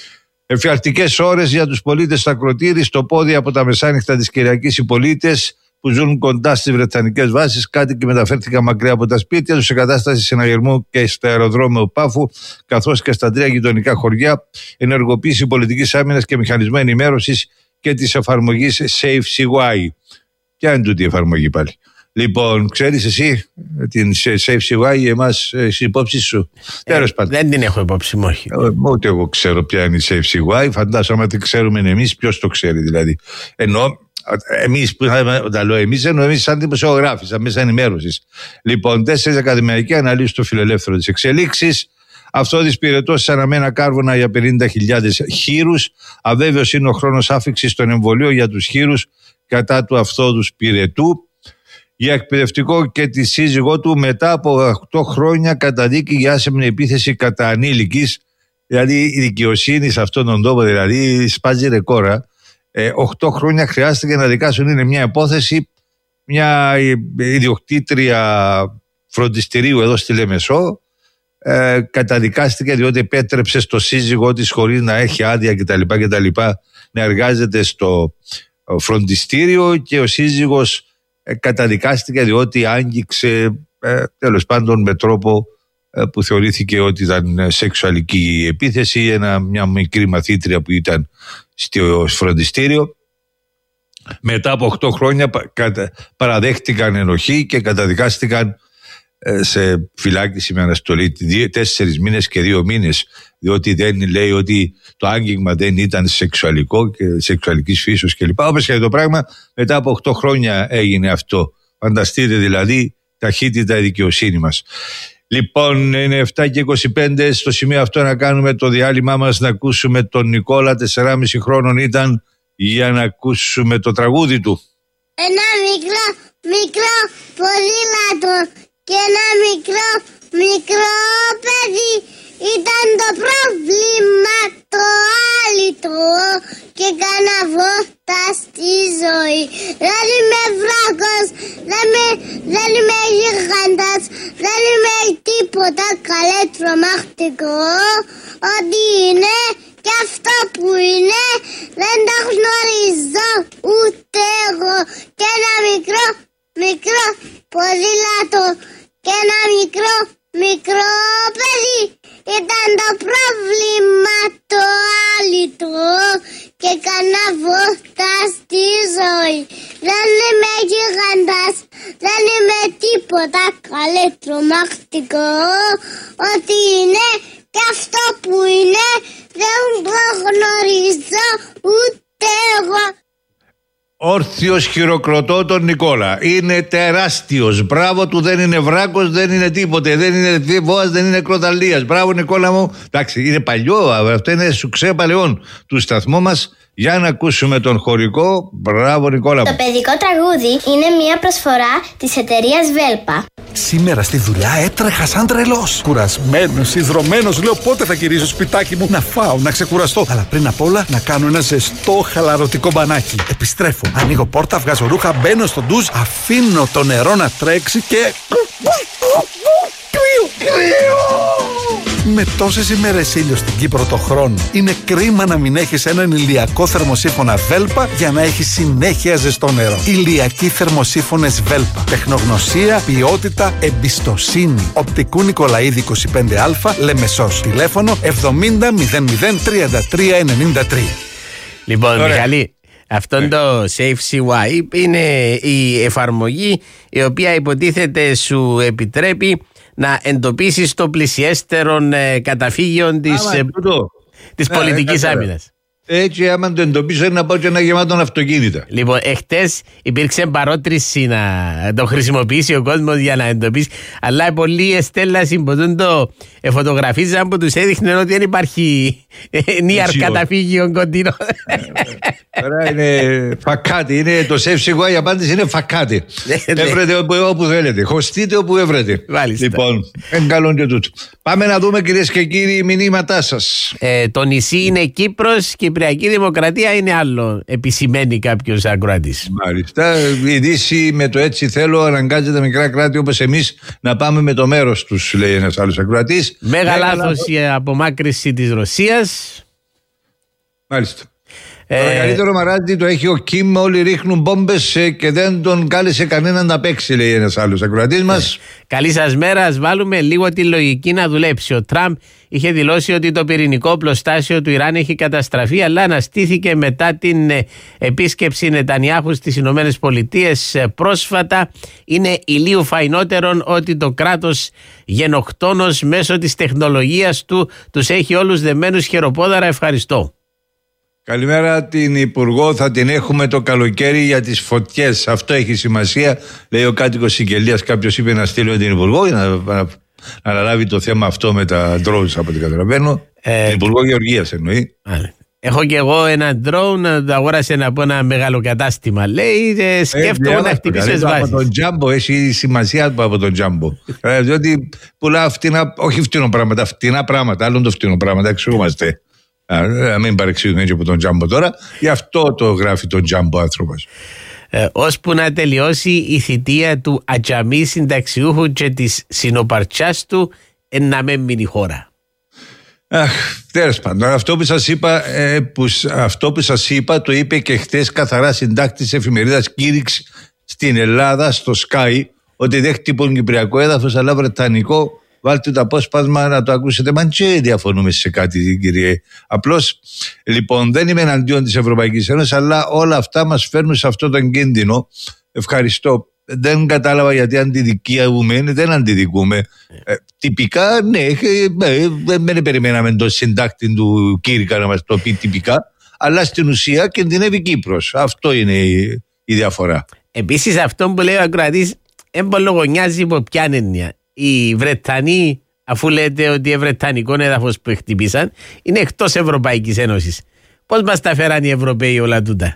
Εφιαλτικές ώρες για τους πολίτες στα ακροτήρι, στο πόδι από τα μεσάνυχτα της Κυριακής οι πολίτες που ζουν κοντά στις βρετανικές βάσεις, κάτοικοι μεταφέρθηκαν μακριά από τα σπίτια τους σε κατάσταση συναγερμού και στο αεροδρόμιο Πάφου, καθώς και στα τρία γειτονικά χωριά, ενεργοποίηση πολιτικής άμυνας και μηχανισμού ενημέρωσης και της εφαρμογής SafeCY. Ποια είναι τούτη η εφαρμογή πάλι? Λοιπόν, ξέρεις εσύ την SafeCY, εμάς εσύ υπόψη σου? Ε, Τέλος πάντων. Δεν την έχω υπόψη μου, όχι. Ούτε εγώ ξέρω ποια είναι η SafeCY. Φαντάζομαι ότι ξέρουμε εμείς, ποιος το ξέρει δηλαδή. Ενώ εμείς, όταν λέω εμείς, εννοώ εμείς σαν δημοσιογράφοι, σαν μέσα ενημέρωσης. Λοιπόν, τέσσερις ακαδημαϊκοί αναλύσουν στο Φιλελεύθερο τις εξελίξεις. Αυτόδης πυρετός σε αναμένα κάρβουνα για πενήντα χιλιάδες χείρους. Αβέβαιος είναι ο χρόνος άφιξης των εμβολίων για τους χείρους κατά του αυτόδους πυρετού. Για εκπαιδευτικό και τη σύζυγό του μετά από οκτώ χρόνια καταδίκη για άσεμνη επίθεση κατά ανήλικης. Δηλαδή η δικαιοσύνη σε αυτόν τον τόπο δηλαδή σπάζει ρεκόρα. Ε, οκτώ χρόνια χρειάστηκε να δικάσουν. Είναι μια υπόθεση, μια ιδιοκτήτρια φροντιστηρίου εδώ στη Λεμεσό, ε, καταδικάστηκε διότι επέτρεψε στο σύζυγό της χωρίς να έχει άδεια κτλ. κτλ να εργάζεται στο φροντιστήριο, και ο σύζυγος ε, καταδικάστηκε διότι άγγιξε ε, τέλος πάντων με τρόπο ε, που θεωρήθηκε ότι ήταν σεξουαλική επίθεση ένα, μια μικρή μαθήτρια που ήταν στο φροντιστήριο. Μετά από οκτώ χρόνια παραδέχτηκαν ενοχή και καταδικάστηκαν σε φυλάκιση με αναστολή τέσσερις μήνες και δύο μήνες, διότι δεν λέει ότι το άγγιγμα δεν ήταν σεξουαλικό και σεξουαλικής φύσεως κλπ. Όπως και το πράγμα, μετά από οκτώ χρόνια έγινε αυτό. Φανταστείτε δηλαδή ταχύτητα η δικαιοσύνη μας. Λοιπόν, είναι επτά και είκοσι πέντε, στο σημείο αυτό να κάνουμε το διάλειμμα μας, να ακούσουμε τον Νικόλα, τεσσεράμισι χρόνων ήταν, για να ακούσουμε το τραγούδι του. Ένα μικρό, μικρό ποδήλατο και ένα μικρό, μικρό παιδί ήταν το πρόβλημα, το άλυτο, και κάνα βότα στη ζωή. Δεν είμαι βράκος, δεν είμαι, δεν είμαι γίγαντας, δεν είμαι τίποτα καλέ τρομακτικό. Ό,τι είναι και αυτό που είναι δεν το γνωρίζω ούτε εγώ. Και ένα μικρό, μικρό ποδήλατο και ένα μικρό, μικρό παιδί ήταν το πρόβλημα, το άλυτο, και κανένα βότα στη ζωή. Δεν είμαι γίγαντας, δεν είμαι τίποτα καλέ τρομακτικό. Ό,τι είναι και αυτό που είναι δεν το γνωρίζω ούτε εγώ. Όρθιος χειροκροτώ τον Νικόλα. Είναι τεράστιος. Μπράβο του, δεν είναι βράκος, δεν είναι τίποτε. Δεν είναι βόας, δεν είναι κροταλίας. Μπράβο Νικόλα μου. Εντάξει, είναι παλιό, αυτό είναι σουξέ παλαιών του σταθμού μας. Για να ακούσουμε τον χωρικό. Μπράβο Νικόλα μου. Το παιδικό τραγούδι είναι μια προσφορά της εταιρείας Βέλπα. Σήμερα στη δουλειά έτρεχα σαν τρελός. Κουρασμένος, ιδρωμένος, λέω πότε θα γυρίσω σπιτάκι μου να φάω, να ξεκουραστώ. Αλλά πριν απ' όλα να κάνω ένα ζεστό χαλαρωτικό μπανάκι. Επιστρέφω, ανοίγω πόρτα, βγάζω ρούχα, μπαίνω στο ντουζ, αφήνω το νερό να τρέξει και... Με τόσες ημέρες ήλιο στην Κύπρο το χρόνο, είναι κρίμα να μην έχεις έναν ηλιακό θερμοσύφωνα Βέλπα για να έχεις συνέχεια ζεστό νερό. Ηλιακοί θερμοσύφωνες Βέλπα. Τεχνογνωσία, ποιότητα, εμπιστοσύνη. Οπτικού Νικολαίδη είκοσι πέντε Α, Λεμεσός. Τηλέφωνο εβδομήντα μηδέν μηδέν τριάντα τρία ενενήντα τρία. Λοιπόν, Ωραία. Μιχαλή, αυτό ναι. το SafeCY είναι η εφαρμογή η οποία υποτίθεται σου επιτρέπει να εντοπίσεις το πλησιέστερον ε, καταφύγιον της, ε, της ναι, πολιτικής άμυνας. Έτσι, άμα το εντοπίσω, είναι να πάω και ένα γεμάτο αυτοκίνητα. Λοιπόν, εχθές υπήρξε παρότριση να το χρησιμοποιήσει ο κόσμος για να εντοπίσει. Αλλά πολλοί εστέλασοι που το φωτογραφίζαν που τους έδειχνε ότι δεν υπάρχει νίαρ καταφύγιο κοντινό. Τώρα είναι φακάτι. Είναι το SafeCY, η απάντηση είναι φακάτι. Έβρετε όπου, όπου θέλετε. Χωστείτε όπου έβρετε. Λοιπόν, εν καλόν και τούτο. Πάμε να δούμε, κυρίες και κύριοι, μηνύματά σας. Ε, το νησί είναι Κύπρος, Κυπριακή Δημοκρατία είναι άλλο, επισημαίνει κάποιος ακροατής. Μάλιστα. Η Δύση με το έτσι θέλω αναγκάζεται τα μικρά κράτη όπως εμείς να πάμε με το μέρος τους, λέει ένας άλλος ακροατής. Μέγα λάθος η απομάκρυση της Ρωσίας. Μάλιστα. Το ε... μεγαλύτερο μαράζι το έχει ο Κιμ. Όλοι ρίχνουν μπόμπες και δεν τον κάλεσε κανέναν να παίξει, λέει ένας άλλος ακροατής μας. Ε, καλή σας μέρα. Ας βάλουμε λίγο τη λογική να δουλέψει. Ο Τραμπ είχε δηλώσει ότι το πυρηνικό οπλοστάσιο του Ιράν έχει καταστραφεί, αλλά αναστήθηκε μετά την επίσκεψη Νετανιάχου στις Ηνωμένες Πολιτείες πρόσφατα. Είναι ηλίου φαϊνότερον ότι το κράτος γενοκτόνος μέσω της τεχνολογίας του τους έχει όλους δεμένους χεροπόδαρα. Ευχαριστώ. Καλημέρα την Υπουργό, θα την έχουμε το καλοκαίρι για τις φωτιές. Αυτό έχει σημασία, λέει ο κάτοικος Συγγελίας. Κάποιος είπε να στείλουμε την Υπουργό για να, να, να αναλάβει το θέμα αυτό με τα drones, από ό,τι καταλαβαίνω. Ε, την Υπουργό Γεωργίας εννοεί. Έχω και εγώ ένα drone, το αγόρασε από ένα μεγάλο κατάστημα. Λέει, ε, σκέφτομαι ε, να χτυπήσω τις βάσεις. Από τον Τζάμπο, έχει σημασία από τον Τζάμπο. Διότι πουλά φτηνά, όχι φτηνό πράγματα, φτηνά πράγματα, άλλον το φτηνό πράγματα, εξηγούμαστε. Να μην παρεξηγούμε έτσι από τον Τζάμπο τώρα. Γι' αυτό το γράφει τον Τζάμπο άνθρωπος. Ε, ώσπου να τελειώσει η θητεία του ατζαμί συνταξιούχου και της συνοπαρτσιάς του, εν να μην μείνει η χώρα. Αχ, τέλος πάντων, αυτό που σας είπα, ε, που, αυτό που σας είπα το είπε και χτες καθαρά συντάκτης της εφημερίδας Κήρυξη στην Ελλάδα, στο Sky, ότι δεν χτυπούν κυπριακό έδαφος αλλά βρετανικό. Βάλτε το απόσπασμα να το ακούσετε. Μα και διαφωνούμε σε κάτι, κύριε. Απλώς, λοιπόν, δεν είμαι εναντίον της Ευρωπαϊκής Ένωσης, αλλά όλα αυτά μας φέρνουν σε αυτόν τον κίνδυνο. Ευχαριστώ. Δεν κατάλαβα γιατί αντιδικούμε, δεν αντιδικούμε. Ε, τυπικά, ναι, δεν περιμέναμε τον συντάκτη του Κήρυκα να μας το πει τυπικά, αλλά στην ουσία κινδυνεύει Κύπρος. Αυτό είναι η, η διαφορά. Επίσης, αυτό που λέει ο ακροατής, εμπολογονιάζει υπό ποια έννοια. Οι Βρετανοί, αφού λέτε ότι βρετανικό έδαφος που χτυπήσαν, είναι εκτός Ευρωπαϊκής Ένωσης. Πώς μας τα φέραν οι Ευρωπαίοι όλα τούτα?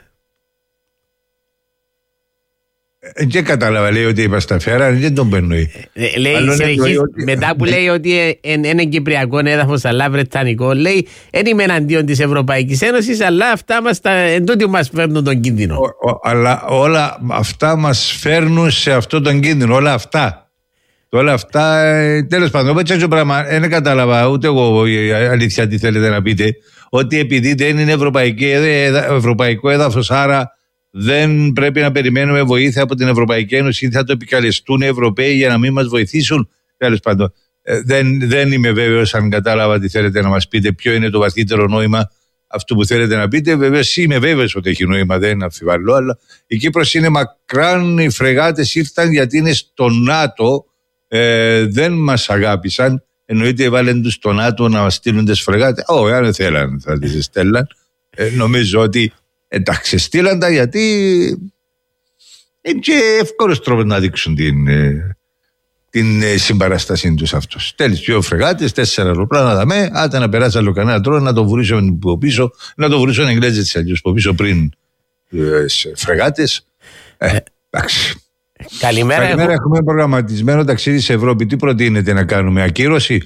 Και κατάλαβα, λέει ότι μας τα φέραν, δεν τον περνούει. Ε, λέει, συνεχίζει, ότι... μετά που λέει ότι είναι κυπριακό έδαφος αλλά βρετανικό, λέει δεν είμαι εναντίον της Ευρωπαϊκής Ένωσης, αλλά αυτά μας, τα, εν τούτοι μας φέρνουν τον κίνδυνο. Ο, ο, αλλά όλα αυτά μας φέρνουν σε αυτόν τον κίνδυνο, όλα αυτά. Όλα αυτά, τέλος πάντων, έτσι πράγμα, δεν κατάλαβα ούτε εγώ η αλήθεια τι θέλετε να πείτε, ότι επειδή δεν είναι ευρωπαϊκό έδαφος, άρα δεν πρέπει να περιμένουμε βοήθεια από την Ευρωπαϊκή Ένωση ή θα το επικαλεστούν οι Ευρωπαίοι για να μην μας βοηθήσουν. Τέλος πάντων, δεν, δεν είμαι βέβαιος αν κατάλαβα τι θέλετε να μας πείτε, ποιο είναι το βαθύτερο νόημα αυτού που θέλετε να πείτε. Βεβαίως είμαι βέβαιος ότι έχει νόημα, δεν αμφιβάλλω, αλλά η Κύπρος είναι μακράν, οι φρεγάτες ήρθαν γιατί είναι στο ΝΑΤΟ. Ε, δεν μας αγάπησαν. Εννοείται βάλουν τους στο ΝΑΤΟ να μας στείλουν τις φρεγάτες. Όχι, αν δεν θέλαν θα τις στέλναν. ε, Νομίζω ότι εντάξει στείλαν τα, γιατί είναι και εύκολος τρόπος να δείξουν την, την συμπαραστασή τους αυτούς. Τέλεις δύο φρεγάτες, τέσσερα αεροπλάνα δαμέ, άτε να περάσει άλλο κανένα τρόπο, να το βουρήσουν από πίσω, να το βουρήσουν εγγλέζες αλλιώς από πίσω πριν ε, φρεγάτες. ε, Εντάξει. Καλημέρα, Καλημέρα έχω... έχουμε προγραμματισμένο ταξίδι σε Ευρώπη. Τι προτείνετε να κάνουμε, ακύρωση?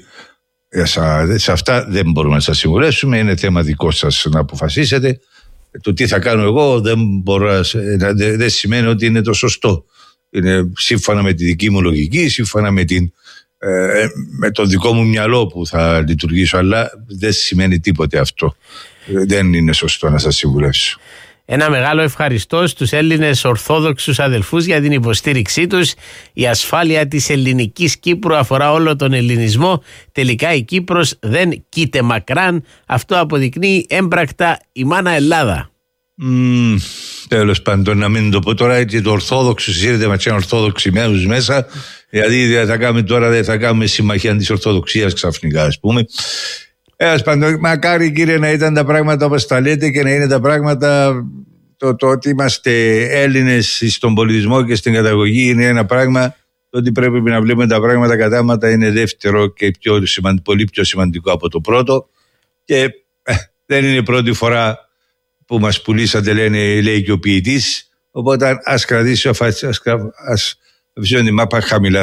Σε αυτά δεν μπορούμε να σας συμβουλεύσουμε. Είναι θέμα δικό σας να αποφασίσετε. Το τι θα κάνω εγώ δεν, μπορώ, δεν, δεν σημαίνει ότι είναι το σωστό. Είναι σύμφωνα με τη δική μου λογική, σύμφωνα με, την, ε, με το δικό μου μυαλό που θα λειτουργήσω. Αλλά δεν σημαίνει τίποτε αυτό. Δεν είναι σωστό να σας συμβουλεύσω. Ένα μεγάλο ευχαριστώ στους Έλληνες Ορθόδοξους αδελφούς για την υποστήριξή τους. Η ασφάλεια της ελληνικής Κύπρου αφορά όλο τον ελληνισμό. Τελικά η Κύπρος δεν κοίται μακράν. Αυτό αποδεικνύει έμπρακτα η μάνα Ελλάδα. Mm, τέλος πάντων, να μην το πω τώρα, έτσι το Ορθόδοξο σύρεται με ένα Ορθόδοξοι μέρους μέσα. Δηλαδή θα κάνουμε τώρα, δεν θα κάνουμε συμμαχία της Ορθοδοξίας ξαφνικά, ας πούμε. Ένας πάντων, μακάρι κύριε να ήταν τα πράγματα όπως τα λέτε και να είναι τα πράγματα, το, το ότι είμαστε Έλληνες στον πολιτισμό και στην καταγωγή είναι ένα πράγμα, το ότι πρέπει να βλέπουμε τα πράγματα κατάματα είναι δεύτερο και πιο σημαντικό, πολύ πιο σημαντικό από το πρώτο, και ε, δεν είναι η πρώτη φορά που μας πουλήσατε, λένε, λέει και ο ποιητής, οπότε ας κρατήσει, ας, ας, ας αφήσουμε τη μάπα χαμηλά.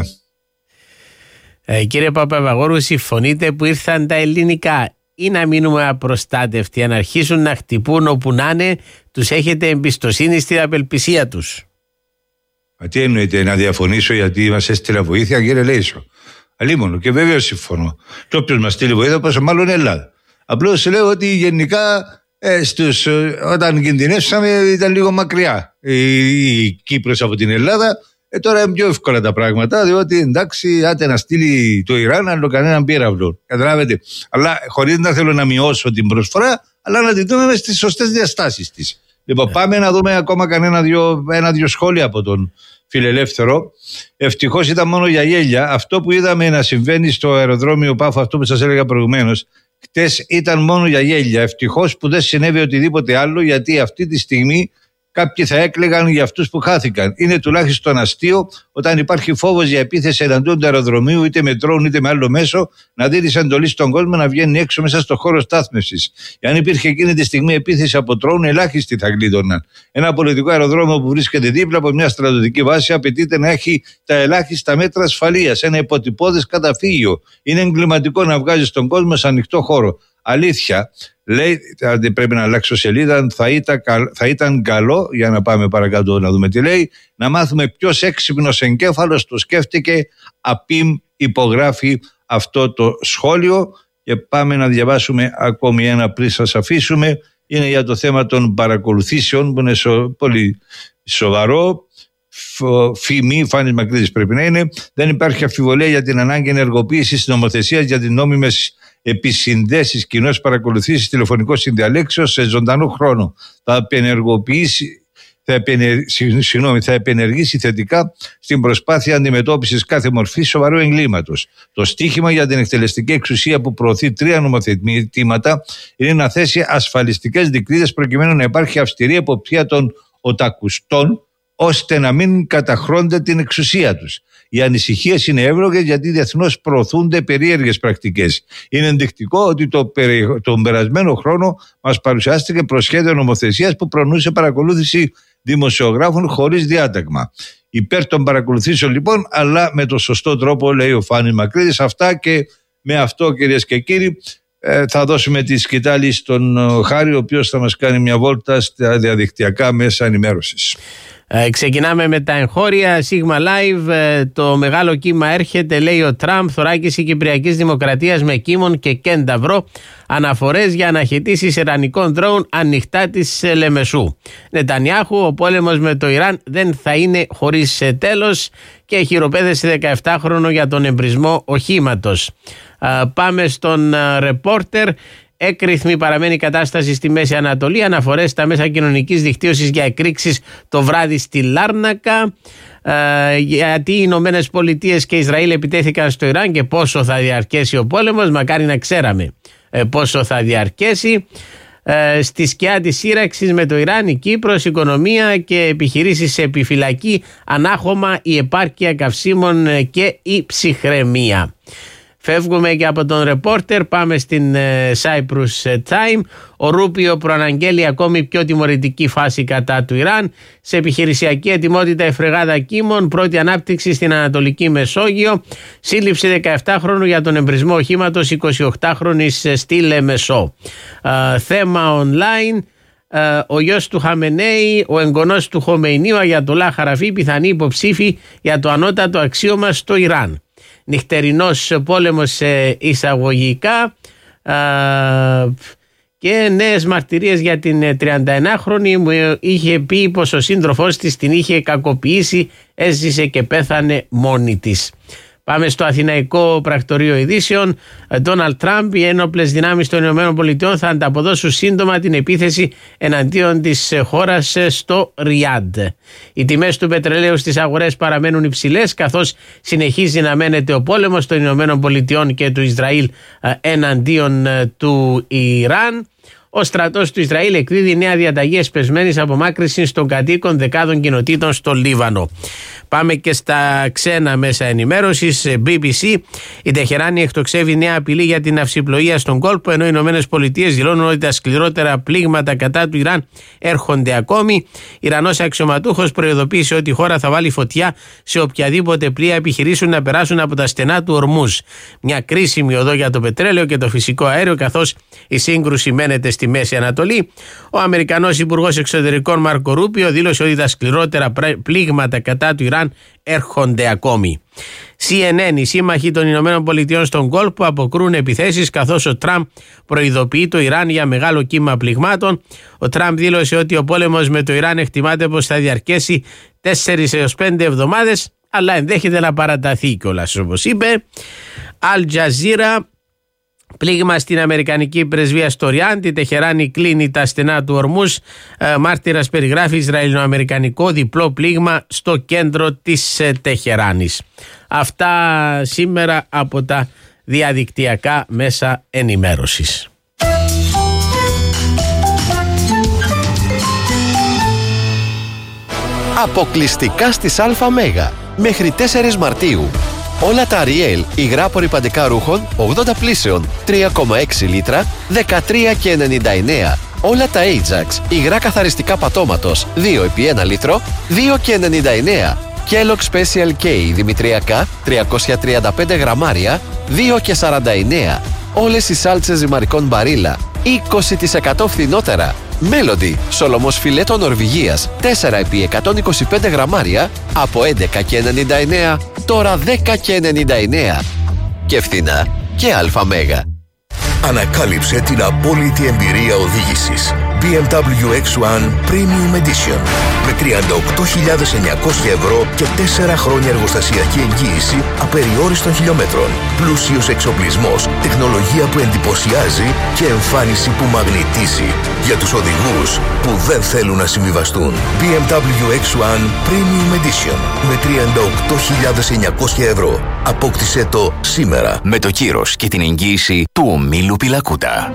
Ε, κύριε Παπαβαγόρου, συμφωνείτε που ήρθαν τα ελληνικά ή να μείνουμε απροστάτευτοι, αν αρχίσουν να χτυπούν όπου να είναι, τους έχετε εμπιστοσύνη στην απελπισία τους? Μα τι εννοείται, να διαφωνήσω γιατί μας έστειλε βοήθεια, κύριε Λέησο? Αλίμονο, και βέβαια συμφωνώ. Και όποιος μας στείλει βοήθεια, πόσο μάλλον Ελλάδα. Απλώς λέω ότι γενικά ε, στους, όταν κινδυνεύσαμε ήταν λίγο μακριά η, η Κύπρος από την Ελλάδα. Ε, τώρα είναι πιο εύκολα τα πράγματα, διότι εντάξει, άτε να στείλει το Ιράν, αλλά κανέναν πύραυλο. Καταλάβετε. Αλλά χωρίς να θέλω να μειώσω την προσφορά, αλλά να τη δούμε στις σωστές διαστάσεις της. Λοιπόν, πάμε να δούμε ακόμα κανένα δυο, ένα-δυο σχόλια από τον φιλελεύθερο. Ευτυχώς ήταν μόνο για γέλια. Αυτό που είδαμε να συμβαίνει στο αεροδρόμιο Πάφο, αυτό που σας έλεγα προηγουμένως, χτες ήταν μόνο για γέλια. Ευτυχώς που δεν συνέβη οτιδήποτε άλλο, γιατί αυτή τη στιγμή κάποιοι θα έκλαιγαν για αυτούς που χάθηκαν. Είναι τουλάχιστον αστείο όταν υπάρχει φόβος για επίθεση εναντίον του αεροδρομίου, είτε με drone είτε με άλλο μέσο, να δίνει εντολή στον κόσμο να βγαίνει έξω μέσα στο χώρο στάθμευσης. Αν υπήρχε εκείνη τη στιγμή επίθεση από drone, ελάχιστοι θα γλίτωναν. Ένα πολιτικό αεροδρόμιο που βρίσκεται δίπλα από μια στρατιωτική βάση απαιτείται να έχει τα ελάχιστα μέτρα ασφαλείας, ένα υποτυπώδες καταφύγιο. Είναι εγκληματικό να βγάζει τον κόσμο σε ανοιχτό χώρο. Αλήθεια, λέει, αν πρέπει να αλλάξω σελίδα, θα ήταν, θα ήταν καλό, για να πάμε παρακάτω να δούμε τι λέει, να μάθουμε ποιος έξυπνος εγκέφαλος το σκέφτηκε. Απίμ υπογράφει αυτό το σχόλιο και πάμε να διαβάσουμε ακόμη ένα πριν σας αφήσουμε. Είναι για το θέμα των παρακολουθήσεων που είναι σο, πολύ σοβαρό. Φημή, Φάνης Μακρύδης πρέπει να είναι. Δεν υπάρχει αμφιβολία για την ανάγκη ενεργοποίησης της νομοθεσίας για τις νόμιμες επισυνδέσεις, κοινώς παρακολουθήσεις, τηλεφωνικό συνδιαλέξεως σε ζωντανό χρόνο. Θα ενεργοποιήσει. Θα, επενε... Συγγνώμη, θα επενεργήσει θετικά στην προσπάθεια αντιμετώπισης κάθε μορφής σοβαρού εγκλήματος. Το στίχημα για την εκτελεστική εξουσία που προωθεί τρία νομοθετήματα είναι να θέσει ασφαλιστικές δικλείδες προκειμένου να υπάρχει αυστηρή εποπτεία των οτακουστών, ώστε να μην καταχρώνται την εξουσία τους. Οι ανησυχίες είναι εύλογες γιατί διεθνώς προωθούνται περίεργες πρακτικές. Είναι ενδεικτικό ότι το περι... τον περασμένο χρόνο μας παρουσιάστηκε προσχέδιο νομοθεσίας που προνοούσε παρακολούθηση δημοσιογράφων χωρίς διάταγμα. Υπέρ των παρακολουθήσεων λοιπόν, αλλά με το σωστό τρόπο, λέει ο Φάνης Μακρύδης. Αυτά, και με αυτό, κυρίες και κύριοι, θα δώσουμε τη σκητάλη στον Χάρη, ο οποίος θα μας κάνει μια βόλτα στα διαδικτυακά μέσα ενημέρωσης. Ε, ξεκινάμε με τα εγχώρια. Sigma Live, ε, το μεγάλο κύμα έρχεται, λέει ο Τραμπ. Θωράκιση Κυπριακής Δημοκρατίας με κίμων και κένταυρο. Αναφορές για αναχαιτήσεις ιρανικών ντρόουν ανοιχτά της Λεμεσού. Νετανιάχου, ο πόλεμος με το Ιράν δεν θα είναι χωρίς τέλος, και χειροπέδεση δεκαεπτάχρονο για τον εμπρισμό οχήματος. Ε, πάμε στον ε, ρεπόρτερ. Έκρηθμη παραμένει η κατάσταση στη Μέση Ανατολή. Αναφορές στα μέσα κοινωνικής δικτύωσης για εκρήξεις το βράδυ στη Λάρνακα. Ε, γιατί οι Ηνωμένες Πολιτείες και Ισραήλ επιτέθηκαν στο Ιράν και πόσο θα διαρκέσει ο πόλεμος. Μακάρι να ξέραμε ε, πόσο θα διαρκέσει. Ε, στη σκιά της σύραξης με το Ιράν, η Κύπρος, οικονομία και επιχειρήσεις σε επιφυλακή, ανάχωμα η επάρκεια καυσίμων και η ψυχραιμία. Φεύγουμε και από τον ρεπόρτερ, πάμε στην ε, Cyprus Time. Ο Ρούπιο προαναγγέλει ακόμη πιο τιμωρητική φάση κατά του Ιράν. Σε επιχειρησιακή ετοιμότητα η φρεγάδα Κίμων, πρώτη ανάπτυξη στην Ανατολική Μεσόγειο. Σύλληψη δεκαεπτάχρονου για τον εμπρισμό οχήματος εικοσιοκτάχρονης στη Λεμεσό. Ε, θέμα online. Ε, ο γιος του Χαμενέη, ο εγγονός του Χομεϊνί, ο Αγιατολά Χαραφή, πιθανή υποψήφοι για το ανώτατο αξίωμα στο Ιράν. Νυχτερινός πόλεμος εισαγωγικά α, και νέες μαρτυρίες για την τριανταενάχρονη. Μου είχε πει πως ο σύντροφός της την είχε κακοποιήσει, έζησε και πέθανε μόνη της. Πάμε στο Αθηναϊκό Πρακτορείο Ειδήσεων. Ντόναλντ Τραμπ, οι ένοπλες δυνάμεις των ΗΠΑ θα ανταποδώσουν σύντομα την επίθεση εναντίον της χώρας στο Ριάντ. Οι τιμές του πετρελαίου στις αγορές παραμένουν υψηλές, καθώς συνεχίζει να μένεται ο πόλεμος των ΗΠΑ και του Ισραήλ εναντίον του Ιράν. Ο στρατός του Ισραήλ εκδίδει νέα διαταγή εσπεσμένης απομάκρυνσης των κατοίκων δεκάδων κοινοτήτων στο Λίβανο. Πάμε και στα ξένα μέσα ενημέρωσης. μπι μπι σι. Η Τεχεράνη εκτοξεύει νέα απειλή για την ναυσιπλοεία στον κόλπο, ενώ οι Ηνωμένες Πολιτείες δηλώνουν ότι τα σκληρότερα πλήγματα κατά του Ιράν έρχονται ακόμη. Ιρανός αξιωματούχος προειδοποίησε ότι η χώρα θα βάλει φωτιά σε οποιαδήποτε πλοία επιχειρήσουν να περάσουν από τα στενά του Ορμούζ. Μια κρίσιμη οδό για το πετρέλαιο και το φυσικό αέριο, καθώς η σύγκρουση μένεται στη Μέση Ανατολή. Ο Αμερικανός Υπουργός Εξωτερικών Μάρκο Ρούπιο δήλωσε ότι τα σκληρότερα πλήγματα κατά του Ιράν έρχονται ακόμη. σι εν εν. Οι σύμμαχοι των Ηνωμένων Πολιτειών στον κόλπο αποκρούν επιθέσεις, καθώς ο Τραμπ προειδοποιεί το Ιράν για μεγάλο κύμα πληγμάτων. Ο Τραμπ δήλωσε ότι ο πόλεμος με το Ιράν εκτιμάται πως θα διαρκέσει τέσσερις έως πέντε εβδομάδες, αλλά ενδέχεται να παραταθεί κιόλας, όπως είπε. Αλ Τζαζίρα. Πλήγμα στην Αμερικανική πρεσβεία στο Ριάντ. Η Τεχεράνη κλείνει τα στενά του Ορμούς. Ε, μάρτυρας περιγράφει Ισραηλοαμερικανικό διπλό πλήγμα στο κέντρο της ε, Τεχεράνης. Αυτά σήμερα από τα διαδικτυακά μέσα ενημέρωσης. Αποκλειστικά στις ΑΜΕΓΑ μέχρι τέσσερις Μαρτίου. Όλα τα Ariel, υγρά απορρυπαντικά ρούχων ογδόντα πλήσεων, τρία κόμμα έξι λίτρα, δεκατρία και ενενήντα εννέα. Όλα τα Ajax, υγρά καθαριστικά πατώματος, δύο επί ένα λίτρο, δύο και ενενήντα εννέα. Kellogg Special K δημητριακά, τριακόσια τριάντα πέντε γραμμάρια, δύο και σαράντα εννέα. Όλες οι σάλτσες ζυμαρικών μπαρίλα, είκοσι τοις εκατό φθηνότερα. Melody, Σολομός φιλέτο Νορβηγίας, τέσσερα επί εκατόν είκοσι πέντε γραμμάρια, από έντεκα και ενενήντα εννέα, τώρα δέκα και ενενήντα εννέα. και φθηνά και ΑΜΕΓΑ. Ανακάλυψε την απόλυτη εμπειρία οδήγησης μπι εμ ντάμπλιου εξ ουάν Premium Edition με τριάντα οκτώ χιλιάδες εννιακόσια ευρώ και τέσσερα χρόνια εργοστασιακή εγγύηση απεριόριστων χιλιόμετρων. Πλούσιος εξοπλισμός, τεχνολογία που εντυπωσιάζει και εμφάνιση που μαγνητίζει για τους οδηγούς που δεν θέλουν να συμβιβαστούν. μπι εμ ντάμπλιου εξ ουάν Premium Edition με τριάντα οκτώ χιλιάδες εννιακόσια ευρώ. Απόκτησε το σήμερα. Με το κύρος και την εγγύηση του ομίλου Πιλακούτα.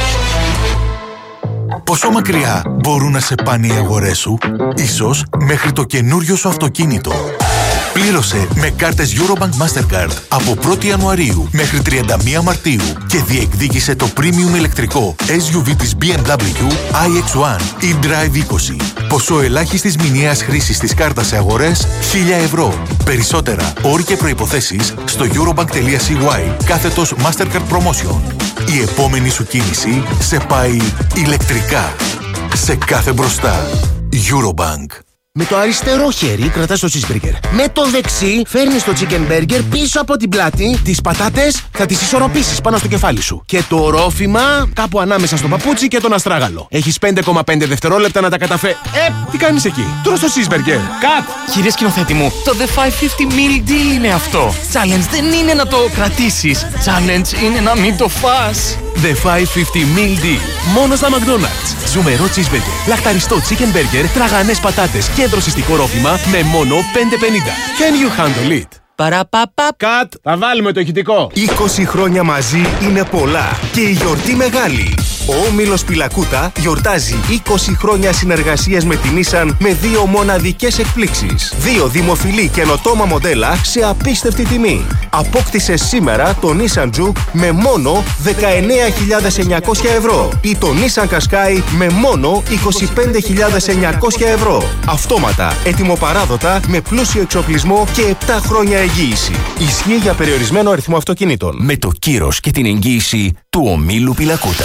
Πόσο μακριά μπορούν να σε πάνε οι αγορές σου? Ίσως μέχρι το καινούριο σου αυτοκίνητο. Πλήρωσε με κάρτες Eurobank Mastercard από πρώτη Ιανουαρίου μέχρι τριάντα μία Μαρτίου και διεκδίκησε το premium ηλεκτρικό ες γιου βι της μπι εμ ντάμπλιου άι εξ ουάν e-Drive είκοσι. Ποσό ελάχιστης μηνιαίας χρήσης της κάρτας σε αγορές χίλια ευρώ. Περισσότερα, όροι και προϋποθέσεις στο eurobank.cy κάθετος Mastercard Promotion. Η επόμενη σου κίνηση σε πάει ηλεκτρικά. Σε κάθε μπροστά. Eurobank. Με το αριστερό χέρι κρατάς το cheeseburger. Με το δεξί φέρνεις το chicken burger πίσω από την πλάτη. Τις πατάτες θα τις ισορροπήσεις πάνω στο κεφάλι σου. Και το ρόφημα κάπου ανάμεσα στο παπούτσι και τον αστράγαλο. Έχεις πέντε κόμμα πέντε δευτερόλεπτα να τα καταφέρεις. Ε, τι κάνεις εκεί? Τρως το cheeseburger. Κατ! Κύριε σκηνοθέτη μου, το The πεντακόσια πενήντα meal deal είναι αυτό. Challenge δεν είναι να το κρατήσεις. Challenge είναι να μην το φας. The πεντακόσια πενήντα meal deal. Μόνο στα McDonald's. Ζουμερό cheeseburger, λαχταριστό chicken burger, τραγανές πατάτες και δροσιστικό ρόφημα με μόνο πέντε πενήντα. Can you handle it? Παραπαπα. Κατ! Θα βάλουμε το ηχητικό. είκοσι χρόνια μαζί είναι πολλά και η γιορτή μεγάλη. Ο Όμιλος Πιλακούτα γιορτάζει είκοσι χρόνια συνεργασίας με την Nissan με δύο μοναδικές εκπλήξεις. Δύο δημοφιλή καινοτόμα μοντέλα σε απίστευτη τιμή. Απόκτησε σήμερα το Nissan Juke με μόνο δεκαεννέα χιλιάδες εννιακόσια ευρώ ή το Nissan Qashqai με μόνο είκοσι πέντε χιλιάδες εννιακόσια ευρώ. Αυτόματα, ετοιμοπαράδοτα με πλούσιο εξοπλισμό και επτά χρόνια εγγύηση. Ισχύει για περιορισμένο αριθμό αυτοκινήτων. Με το κύρος και την εγγύηση του ομίλου Πιλακούτα.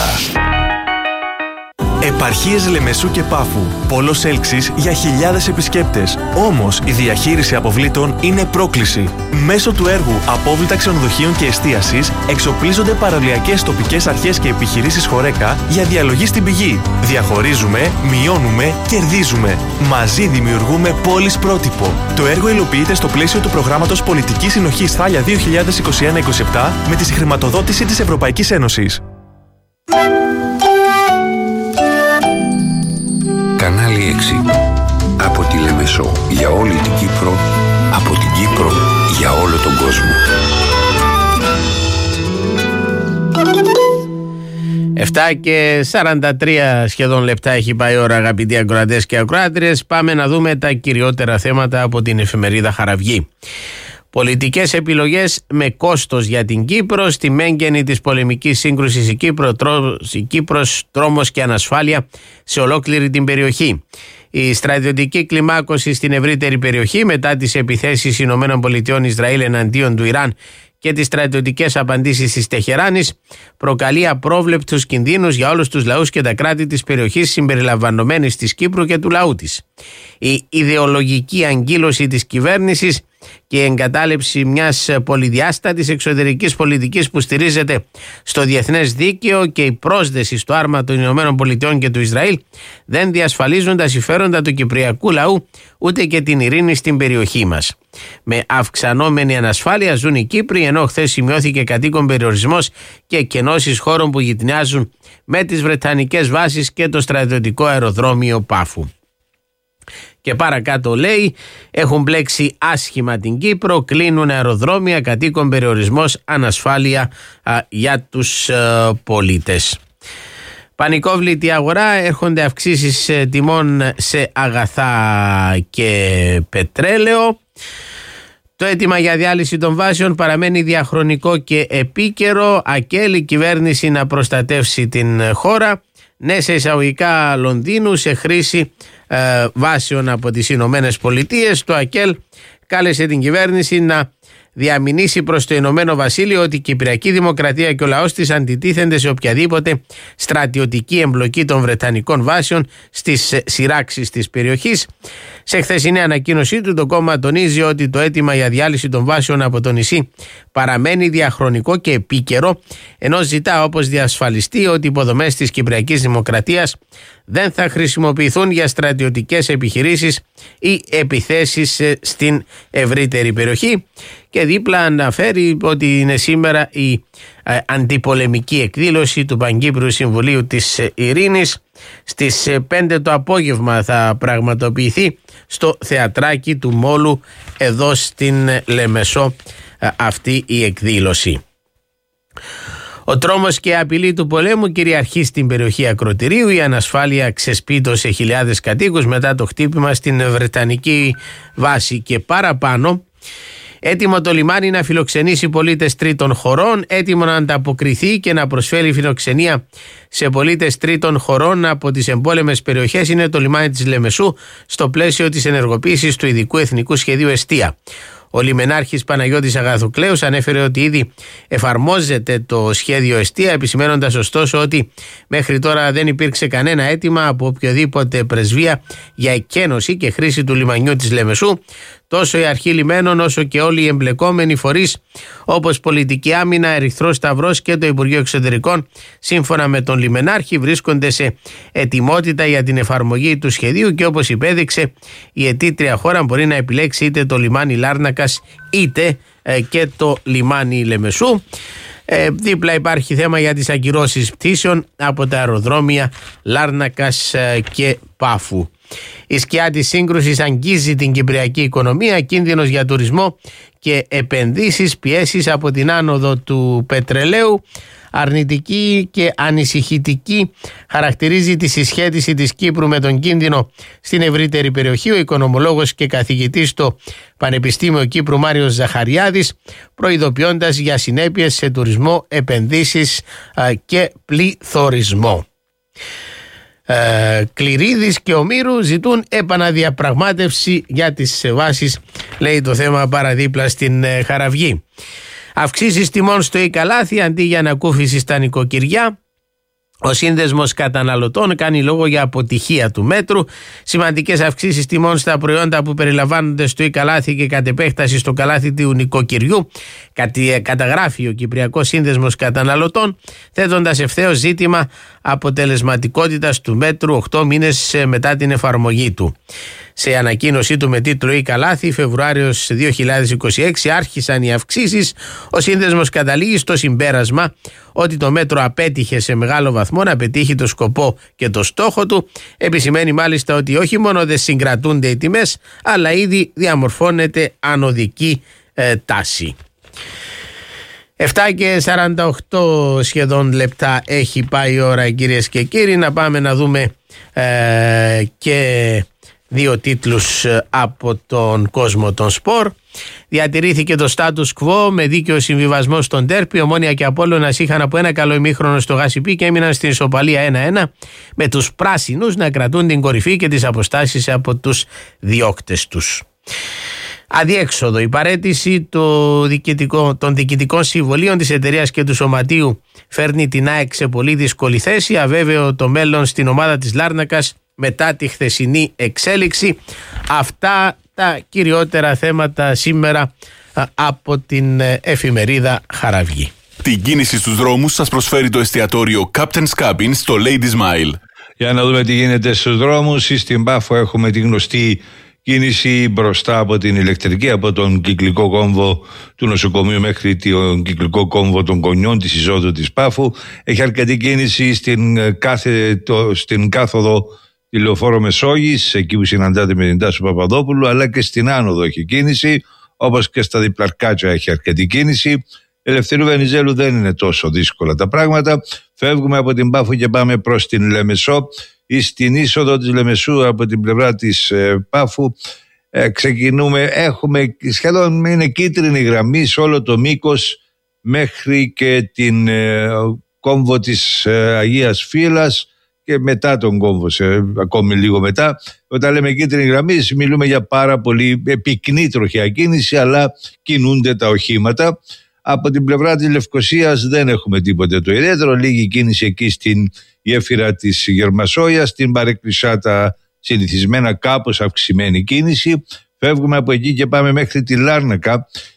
Επαρχίες Λεμεσού και Πάφου. Πόλος έλξης για χιλιάδες επισκέπτες. Όμως η διαχείριση αποβλήτων είναι πρόκληση. Μέσω του έργου Απόβλητα Ξενοδοχείων και Εστίασης εξοπλίζονται παραλιακές τοπικές αρχές και επιχειρήσεις Χορέκα για διαλογή στην πηγή. Διαχωρίζουμε, μειώνουμε, κερδίζουμε. Μαζί δημιουργούμε πόλεις πρότυπο. Το έργο υλοποιείται στο πλαίσιο του προγράμματος Πολιτικής Συνοχής Θάλια δύο χιλιάδες είκοσι ένα είκοσι επτά με τη συγχρηματοδότηση της Ευρωπαϊκής Ένωσης. Κανάλι έξι. Από τη Λεμεσό για όλη την Κύπρο, από την Κύπρο για όλο τον κόσμο. επτά και σαράντα τρία σχεδόν λεπτά έχει πάει η ώρα, αγαπητοί ακροατές και ακροάτριες. Πάμε να δούμε τα κυριότερα θέματα από την εφημερίδα Χαραυγή. Πολιτικές επιλογές με κόστος για την Κύπρο. Στη μέγενη της πολεμικής σύγκρουσης η, Κύπρο, η Κύπρος, τρόμος και ανασφάλεια σε ολόκληρη την περιοχή. Η στρατιωτική κλιμάκωση στην ευρύτερη περιοχή μετά τις επιθέσεις ΗΠΑ Ισραήλ εναντίον του Ιράν και τις στρατιωτικές απαντήσεις της Τεχεράνης προκαλεί απρόβλεπτους κινδύνους για όλους τους λαούς και τα κράτη της περιοχής συμπεριλαμβανομένης της Κύπρου και του λαού της. Η ιδεολογική αγκύλωση της κυβέρνησης και η εγκατάλειψη μιας πολυδιάστατης εξωτερικής πολιτικής που στηρίζεται στο διεθνές δίκαιο και η πρόσδεση στο άρμα των ΗΠΑ και του Ισραήλ δεν διασφαλίζουν τα συμφέροντα του κυπριακού λαού ούτε και την ειρήνη στην περιοχή μας. Με αυξανόμενη ανασφάλεια ζουν οι Κύπροι, ενώ χθες σημειώθηκε κατοίκον περιορισμός και εκκενώσεις χώρων που γειτονιάζουν με τις βρετανικές βάσεις και το στρατιωτικό αεροδρόμιο Πάφου. Και παρακάτω λέει, έχουν μπλέξει άσχημα την Κύπρο, κλείνουν αεροδρόμια, κατοίκον περιορισμός, ανασφάλεια α, για τους α, πολίτες. Πανικόβλητη αγορά, έρχονται αυξήσεις τιμών σε αγαθά και πετρέλαιο. Το αίτημα για διάλυση των βάσεων παραμένει διαχρονικό και επίκαιρο. Ακέλει η κυβέρνηση να προστατεύσει την χώρα. Ναι σε εισαγωγικά Λονδίνου σε χρήση ε, βάσεων από τις Ηνωμένε Πολιτείες. Το ΑΚΕΛ κάλεσε την κυβέρνηση να διαμηνήσει προς το Ηνωμένο Βασίλειο ότι η Κυπριακή Δημοκρατία και ο λαός της αντιτίθενται σε οποιαδήποτε στρατιωτική εμπλοκή των Βρετανικών βάσεων στις σειράξεις της περιοχής. Σε χθεσινή ανακοίνωσή του, το κόμμα τονίζει ότι το αίτημα για διάλυση των βάσεων από το νησί παραμένει διαχρονικό και επίκαιρο, ενώ ζητά όπως διασφαλιστεί ότι οι υποδομές της Κυπριακής Δημοκρατίας δεν θα χρησιμοποιηθούν για στρατιωτικές επιχειρήσεις ή επιθέσεις στην ευρύτερη περιοχή. Και δίπλα αναφέρει ότι είναι σήμερα η αντιπολεμική εκδήλωση του Παγκύπριου Συμβουλίου της Ειρήνης. Στις πέντε το απόγευμα θα πραγματοποιηθεί στο θεατράκι του Μόλου εδώ στην Λεμεσό αυτή η εκδήλωση. Ο τρόμος και η απειλή του πολέμου κυριαρχεί στην περιοχή Ακροτηρίου. Η ανασφάλεια ξεσπίτωσε χιλιάδες κατοίκους μετά το χτύπημα στην Βρετανική βάση και παραπάνω. Έτοιμο το λιμάνι να φιλοξενήσει πολίτες τρίτων χωρών, έτοιμο να ανταποκριθεί και να προσφέρει φιλοξενία σε πολίτες τρίτων χωρών από τις εμπόλεμες περιοχές είναι το λιμάνι της Λεμεσού στο πλαίσιο της ενεργοποίησης του ειδικού εθνικού σχεδίου Εστία. Ο λιμενάρχης Παναγιώτης Αγαθοκλέους ανέφερε ότι ήδη εφαρμόζεται το σχέδιο Εστία, επισημένοντας ωστόσο ότι μέχρι τώρα δεν υπήρξε κανένα αίτημα από οποιοδήποτε πρεσβεία για εκένωση και χρήση του λιμανιού της Λεμεσού. Τόσο η αρχή λιμένων όσο και όλοι οι εμπλεκόμενοι φορείς όπως Πολιτική Άμυνα, Ερυθρός Σταυρός και το Υπουργείο Εξωτερικών, σύμφωνα με τον λιμενάρχη, βρίσκονται σε ετοιμότητα για την εφαρμογή του σχεδίου και όπως υπέδειξε, η αιτήτρια χώρα μπορεί να επιλέξει είτε το λιμάνι Λάρνακας είτε ε, και το λιμάνι Λεμεσού. Ε, δίπλα υπάρχει θέμα για τις ακυρώσεις πτήσεων από τα αεροδρόμια Λάρνακας ε, και Πάφου. Η σκιά της σύγκρουσης αγγίζει την κυπριακή οικονομία, κίνδυνος για τουρισμό και επενδύσεις, πιέσεις από την άνοδο του πετρελαίου. Αρνητική και ανησυχητική χαρακτηρίζει τη συσχέτιση της Κύπρου με τον κίνδυνο στην ευρύτερη περιοχή ο οικονομολόγος και καθηγητής στο Πανεπιστήμιο Κύπρου Μάριος Ζαχαριάδης, προειδοποιώντας για συνέπειες σε τουρισμό, επενδύσεις και πληθωρισμό. Ε, Κληρίδης και Ομήρου ζητούν επαναδιαπραγμάτευση για τις βάσεις, λέει το θέμα παραδίπλα στην ε, Χαραυγή. Αυξήσεις τιμών στο Ικαλάθη αντί για ανακούφιση στα νοικοκυριά. Ο Σύνδεσμος Καταναλωτών κάνει λόγο για αποτυχία του μέτρου. Σημαντικές αυξήσεις τιμών στα προϊόντα που περιλαμβάνονται στο Ικαλάθη και κατ' επέκταση στο καλάθι του νοικοκυριού καταγράφει ο Κυπριακός Σύνδεσμος Καταναλωτών, θέτοντας ευθέως ζήτημα αποτελεσματικότητας του μέτρου οκτώ μήνες μετά την εφαρμογή του. Σε ανακοίνωσή του με τίτλο «Η Καλάθη, Φεβρουάριος δύο χιλιάδες είκοσι έξι άρχισαν οι αυξήσεις», ο Σύνδεσμος καταλήγει στο συμπέρασμα ότι το μέτρο απέτυχε σε μεγάλο βαθμό να πετύχει το σκοπό και το στόχο του. Επισημαίνει μάλιστα ότι όχι μόνο δεν συγκρατούνται οι τιμές, αλλά ήδη διαμορφώνεται ανωδική ε, τάση. επτά και σαράντα οκτώ σχεδόν λεπτά έχει πάει η ώρα, κυρίες και κύριοι. Να πάμε να δούμε ε, και δύο τίτλους από τον κόσμο των σπορ. Διατηρήθηκε το status quo με δίκαιο συμβιβασμό στον Τέρπι. Ομόνια και Απόλλωνας είχαν από ένα καλό ημίχρονο στο Γασιπί και έμειναν στην ισοπαλία ένα ένα, με τους πράσινους να κρατούν την κορυφή και τις αποστάσεις από τους διώκτες τους. Αδιέξοδο η παραίτηση των διοικητικών συμβολίων της εταιρείας και του σωματείου φέρνει την ΑΕΚ σε πολύ δύσκολη θέση. Αβέβαιο το μέλλον στην ομάδα της Λάρνακας μετά τη χθεσινή εξέλιξη. Αυτά τα κυριότερα θέματα σήμερα από την εφημερίδα Χαραυγή. Την κίνηση στους δρόμους σας προσφέρει το εστιατόριο Captain's Cabin στο Lady Smile. Για να δούμε τι γίνεται στους δρόμους. Στην Πάφο έχουμε τη γνωστή κίνηση μπροστά από την ηλεκτρική, από τον κυκλικό κόμβο του νοσοκομείου μέχρι τον κυκλικό κόμβο των Κονιών της εισόδου της Πάφου. Έχει αρκετή κίνηση στην, κάθε, το, στην κάθοδο τη Λεωφόρο Μεσόγης, εκεί που συναντάται με την Τάσο Παπαδόπουλου, αλλά και στην άνοδο έχει κίνηση, όπως και στα διπλαρκάτια έχει αρκετή κίνηση. Ελευθερίου Βενιζέλου δεν είναι τόσο δύσκολα τα πράγματα. Φεύγουμε από την Πάφο και πάμε προς την Λεμεσό. Ή στην είσοδο της Λεμεσού από την πλευρά της ε, Πάφου ε, ξεκινούμε, έχουμε σχεδόν είναι κίτρινη γραμμή σε όλο το μήκος μέχρι και την ε, κόμβο της ε, Αγίας Φύλας και μετά τον κόμβο, σε, ακόμη λίγο μετά. Όταν λέμε κίτρινη γραμμή μιλούμε για πάρα πολύ πυκνή τροχιά κίνηση, αλλά κινούνται τα οχήματα. Από την πλευρά της Λευκωσίας δεν έχουμε τίποτε το ιδιαίτερο, λίγη κίνηση εκεί στην γέφυρα της Γερμασόγειας, στην Παρεκκλησάτα συνηθισμένα κάπως αυξημένη κίνηση. Φεύγουμε από εκεί και πάμε μέχρι τη Λάρνακα.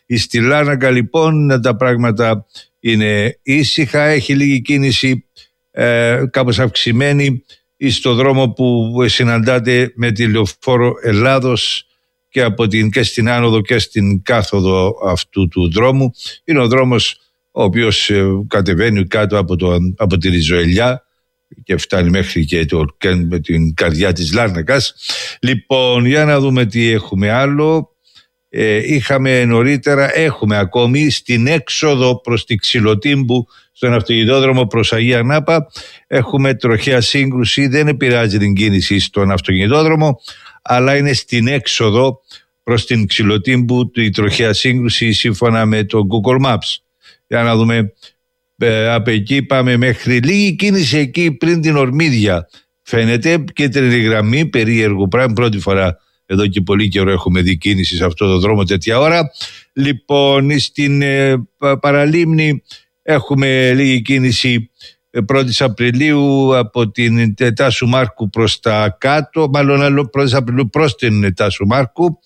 Στη Λάρνακα λοιπόν τα πράγματα είναι ήσυχα, έχει λίγη κίνηση ε, κάπως αυξημένη στο δρόμο που συναντάται με τη λεωφόρο Ελλάδος και από την και στην άνοδο και στην κάθοδο αυτού του δρόμου. Είναι ο δρόμος ο οποίος ε, κατεβαίνει κάτω από, το, από τη Ριζοελιά και φτάνει μέχρι και, το, και με την καρδιά της Λάρνακας. Λοιπόν, για να δούμε τι έχουμε άλλο. Ε, είχαμε νωρίτερα, έχουμε ακόμη στην έξοδο προς τη Ξυλοτύμπου, στον αυτοκινητόδρομο προς Αγία Νάπα, έχουμε τροχαία σύγκρουση. Δεν επηρεάζει την κίνηση στον αυτοκινητόδρομο, αλλά είναι στην έξοδο προς την Ξυλοτύμπου η τροχαία σύγκρουση σύμφωνα με το Google Maps. Για να δούμε, ε, από εκεί πάμε μέχρι λίγη κίνηση εκεί πριν την Ορμίδια. Φαίνεται κίτρινη γραμμή, περίεργο πράγμα, πρώτη φορά εδώ και πολύ καιρό έχουμε δει κίνηση σε αυτό το δρόμο τέτοια ώρα. Λοιπόν, στην ε, Παραλίμνη έχουμε λίγη κίνηση πρώτη Απριλίου από την Τάσου Μάρκου προς τα κάτω, μάλλον άλλο πρώτη Απριλίου προς την Τάσου Μάρκου.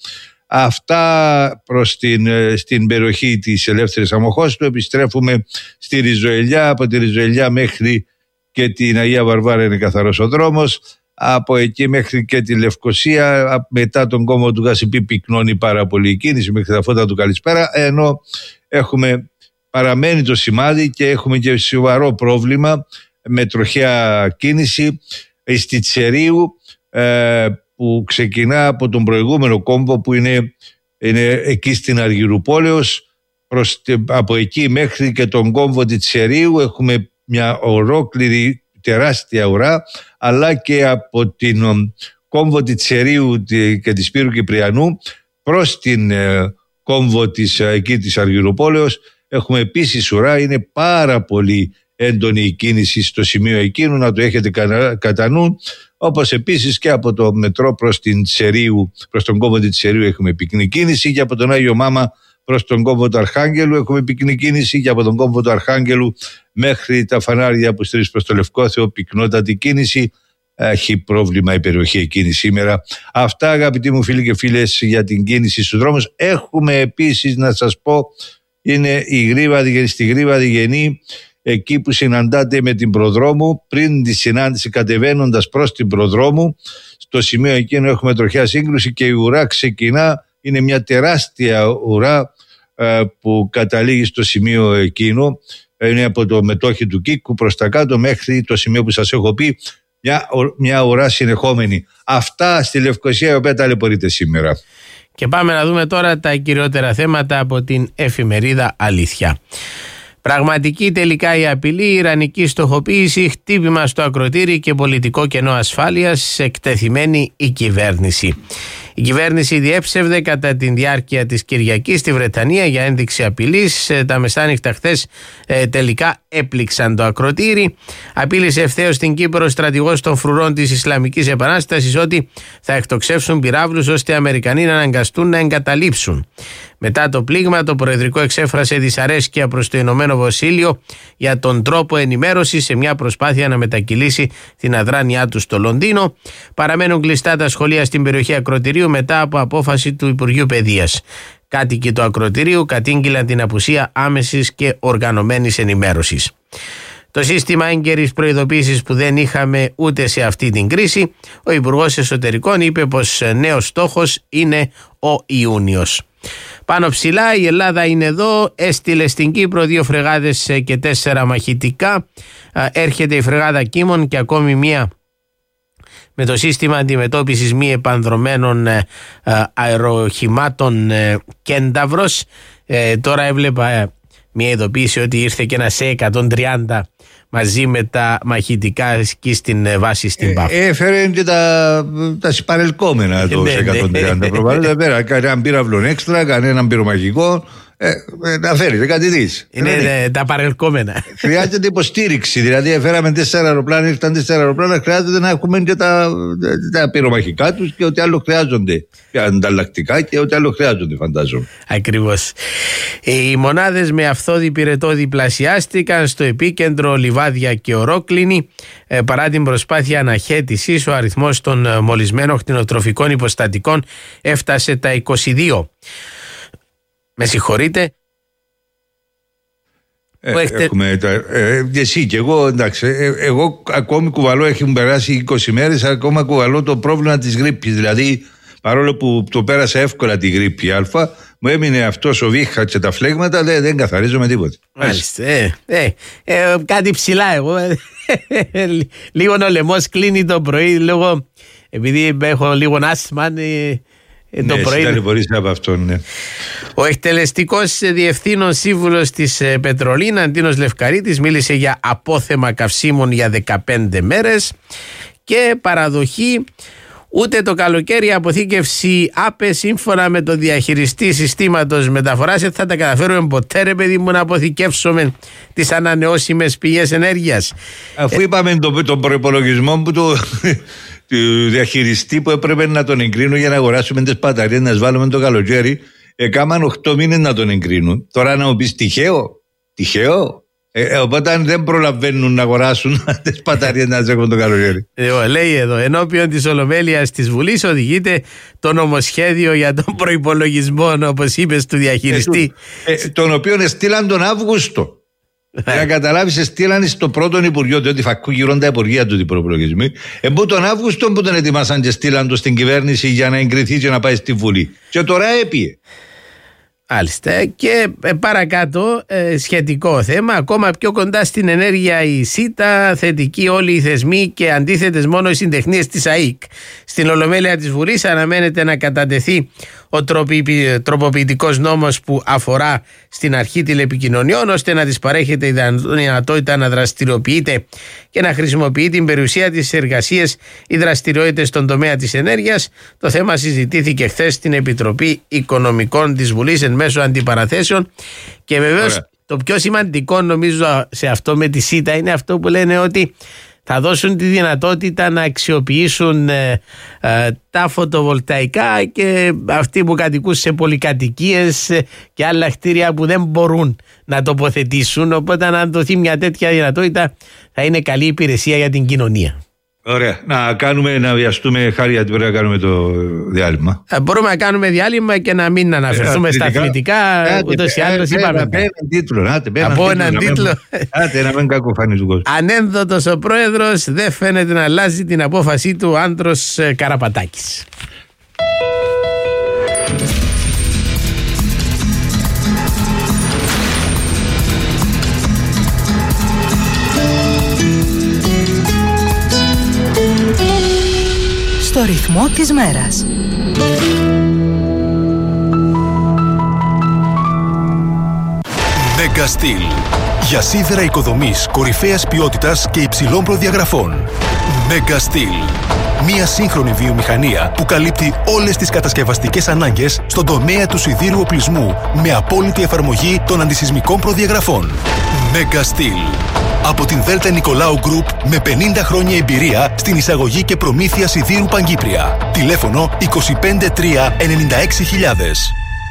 Αυτά προς την, στην περιοχή της Ελεύθερης Αμοχώστου. Επιστρέφουμε στη Ριζοελιά, από τη Ριζοελιά μέχρι και την Αγία Βαρβάρα είναι καθαρός ο δρόμος. Από εκεί μέχρι και τη Λευκοσία, μετά τον κόμβο του Γασιπί πυκνώνει πάρα πολύ η κίνηση μέχρι τα φώτα του Καλησπέρα, ενώ έχουμε παραμένει το σημάδι και έχουμε και σοβαρό πρόβλημα με τροχαία κίνηση στη Τσερίου, ε, που ξεκινά από τον προηγούμενο κόμβο που είναι, είναι εκεί στην Αργυρουπόλεως, προς, από εκεί μέχρι και τον κόμβο της Τσερίου έχουμε μια ολόκληρη τεράστια ουρά, αλλά και από την κόμβο της Τσερίου και της Σπύρου Κυπριανού προς την ε, κόμβο της, εκεί της Αργυρουπόλεως έχουμε επίσης ουρά. Είναι πάρα πολύ έντονη η κίνηση στο σημείο εκείνου, να το έχετε κατά νου. Όπως επίσης και από το μετρό προς την Τσερίου, προς τον κόμβο της Τσερίου έχουμε πυκνή κίνηση, και από τον Άγιο Μάμα προς τον κόμβο του Αρχάγγελου έχουμε πυκνή κίνηση, και από τον κόμβο του Αρχάγγελου μέχρι τα φανάρια που στρίζει προς το Λευκό Θεό πυκνότατη κίνηση. Έχει πρόβλημα η περιοχή εκείνη σήμερα. Αυτά, αγαπητοί μου φίλοι και φίλες, για την κίνηση στους δρόμους. Έχουμε επίσης να σας πω, είναι η Γρήβαδη, στη Γρήβαδη Γενή, εκεί που συναντάτε με την Προδρόμου, πριν τη συνάντηση κατεβαίνοντας προς την Προδρόμου, στο σημείο εκείνο έχουμε τροχαία σύγκρουση και η ουρά ξεκινά. Είναι μια τεράστια ουρά ε, που καταλήγει στο σημείο εκείνο. Είναι από το μετόχι του Κίκου προς τα κάτω μέχρι το σημείο που σας έχω πει, μια, μια ουρά συνεχόμενη. Αυτά στη Λευκοσία, η οποία ταλαιπωρείται σήμερα. Και πάμε να δούμε τώρα τα κυριότερα θέματα από την εφημερίδα Αλήθεια. Πραγματική τελικά η απειλή, ιρανική στοχοποίηση, χτύπημα στο ακροτήρι και πολιτικό κενό ασφάλειας, εκτεθειμένη η κυβέρνηση. Η κυβέρνηση διέψευδε κατά τη διάρκεια της Κυριακής στη Βρετανία για ένδειξη απειλής. Τα μεσάνυχτα χθες ε, τελικά έπληξαν το ακροτήρι. Απείλησε ευθέως στην Κύπρο στρατηγός των φρουρών της Ισλαμικής Επανάστασης ότι θα εκτοξεύσουν πυράβλους ώστε οι Αμερικανοί να αναγκαστούν να εγκαταλείψουν. Μετά το πλήγμα, το Προεδρικό εξέφρασε δυσαρέσκεια προς το Ηνωμένο Βασίλειο για τον τρόπο ενημέρωσης σε μια προσπάθεια να μετακυλήσει την αδράνειά του στο Λονδίνο. Παραμένουν κλειστά τα σχολεία στην περιοχή ακροτηρίου μετά από απόφαση του Υπουργείου Παιδείας. Κάτοικοι του ακροτηρίου κατήγγειλαν την απουσία άμεσης και οργανωμένης ενημέρωσης. Το σύστημα έγκαιρης προειδοποίησης που δεν είχαμε ούτε σε αυτή την κρίση, ο Υπουργός Εσωτερικών είπε πως νέος στόχος είναι ο Ιούνιος. Πάνω ψηλά, η Ελλάδα είναι εδώ, έστειλε στην Κύπρο δύο φρεγάδες και τέσσερα μαχητικά. Έρχεται η φρεγάδα Κίμων και ακόμη μία με το σύστημα αντιμετώπισης μη επανδρομένων αεροχημάτων Κένταβρος. Ε, τώρα έβλεπα μια ειδοποίηση ότι ήρθε και ένα Σε εκατόν τριάντα μαζί με τα μαχητικά εκεί στην βάση στην Πάφο. Ε, έφερε και τα, τα συμπαρελκόμενα το Σε εκατόν τριάντα. Δεν πέρα κανέναν πύραυλο έξτρα, κανέναν πυρομαχικό. Ε, να φέρει, κάτι δεις. Είναι δηλαδή, τα παρελκόμενα. Χρειάζεται υποστήριξη. Δηλαδή, έφεραμε τέσσερα αεροπλάνα, ήρθαν τέσσερα αεροπλάνα. Χρειάζεται να έχουμε και τα, τα πυρομαχικά τους και ό,τι άλλο χρειάζονται. Και ανταλλακτικά και ό,τι άλλο χρειάζονται, φαντάζομαι. Ακριβώς. Οι μονάδες με αυθόδη πυρετό διπλασιάστηκαν. Στο επίκεντρο λιβάδια και ορόκληνη. Ε, παρά την προσπάθεια αναχέτησης, ο αριθμός των μολυσμένων κτηνοτροφικών υποστατικών έφτασε τα είκοσι δύο. Με συγχωρείτε. Ε, έχετε... Έχουμε, ε, εσύ και εγώ, εντάξει, ε, εγώ ακόμη κουβαλώ, έχουν περάσει είκοσι μέρες, ακόμα κουβαλώ το πρόβλημα της γρίπης. Δηλαδή, παρόλο που το πέρασα εύκολα τη γρίπη Α, μου έμεινε αυτός ο βήχα και τα φλέγματα, δεν, δεν καθαρίζω με τίποτα. Μάλιστα. Ε, ε, ε, κάτι ψηλά εγώ. Λίγο ο λαιμός κλείνει το πρωί, λίγο, επειδή έχω λίγο άσθμα. Ε, Ε, το ναι, πρωί... από αυτόν, ναι. Ο εκτελεστικός διευθύνων σύμβουλος της ε, Πετρολίνα, Αντίνος Λευκαρίτης, μίλησε για απόθεμα καυσίμων για δεκαπέντε μέρες και παραδοχή. Ούτε το καλοκαίρι η αποθήκευση ΑΠΕ σύμφωνα με το διαχειριστή συστήματος μεταφοράς δεν θα τα καταφέρουμε ποτέ, ρε παιδί μου, να αποθηκεύσουμε τις ανανεώσιμες πηγές ενέργειας. Αφού ε... είπαμε τον το προϋπολογισμό που το... του διαχειριστή που έπρεπε να τον εγκρίνουν για να αγοράσουμε τις μπαταρίες, να βάλουμε το καλοκαίρι, έκαναν οκτώ μήνες να τον εγκρίνουν. Τώρα να μου πεις τυχαίο, τυχαίο. Ε, οπότε αν δεν προλαβαίνουν να αγοράσουν τις μπαταρίες να τις έχουν το καλοκαίρι. Ε, λέει εδώ, ενώπιον της Ολομέλειας της Βουλής οδηγείται το νομοσχέδιο για τον προϋπολογισμό, όπως είπες, του διαχειριστή. Ε, ε, τον οποίο στείλαν τον Αύγουστο. Να καταλάβεις, στείλαν στο πρώτο Υπουργείο, διότι φακού γύρουν τα υπουργεία του την προπολογισμή. Εμπού τον Αύγουστο που τον ετοιμάσαν και στείλαν το στην κυβέρνηση για να εγκριθεί και να πάει στη Βουλή. Και τώρα έπιε. Μάλιστα. Και παρακάτω, ε, σχετικό θέμα, ακόμα πιο κοντά στην ενέργεια η ΣΥΤΑ, θετικοί όλοι οι θεσμοί και αντίθετες μόνο οι συντεχνίες της ΑΕΚ. Στην Ολομέλεια της Βουλής αναμένεται να κατατεθεί ο τροποποιητικός νόμος που αφορά στην αρχή τηλεπικοινωνιών, ώστε να της παρέχεται η δυνατότητα να δραστηριοποιείται και να χρησιμοποιεί την περιουσία της σε εργασίες ή δραστηριότητες στον τομέα της ενέργειας. Το θέμα συζητήθηκε χθες στην Επιτροπή Οικονομικών της Βουλής εν μέσω αντιπαραθέσεων. Και βεβαίως το πιο σημαντικό νομίζω σε αυτό με τη ΣΥΤΑ είναι αυτό που λένε ότι θα δώσουν τη δυνατότητα να αξιοποιήσουν ε, ε, τα φωτοβολταϊκά και αυτοί που κατοικούν σε πολυκατοικίες ε, και άλλα κτίρια που δεν μπορούν να τοποθετήσουν. Οπότε αν δοθεί μια τέτοια δυνατότητα θα είναι καλή υπηρεσία για την κοινωνία. Ωραία. Να κάνουμε, να βιαστούμε, Χάρη, γιατί πρέπει να κάνουμε το διάλειμμα. Ε, μπορούμε να κάνουμε διάλειμμα και να μην αναφερθούμε ε, στα αθλητικά. Ούτως ή άλλως είπαμε. Από έναν τίτλο. Άτε, να μην κακοφανεί του κόσμου. Ανένδοτος ο πρόεδρος, δεν φαίνεται να αλλάζει την απόφασή του ο Άντρος Καραπατάκης. Στο ρυθμό της μέρας. Megastil. Για σίδερα οικοδομής κορυφαίας ποιότητας και υψηλών προδιαγραφών. Megastil. Μια σύγχρονη βιομηχανία που καλύπτει όλες τις κατασκευαστικές ανάγκες στον τομέα του σιδήρου οπλισμού με απόλυτη εφαρμογή των αντισυσμικών προδιαγραφών. Megastil. Από την Δέλτα Νικολάου Γκρουπ με πενήντα χρόνια εμπειρία στην εισαγωγή και προμήθεια σιδήρου Παγκύπρια. Τηλέφωνο είκοσι πέντε τρία ενενήντα έξι χιλιάδες.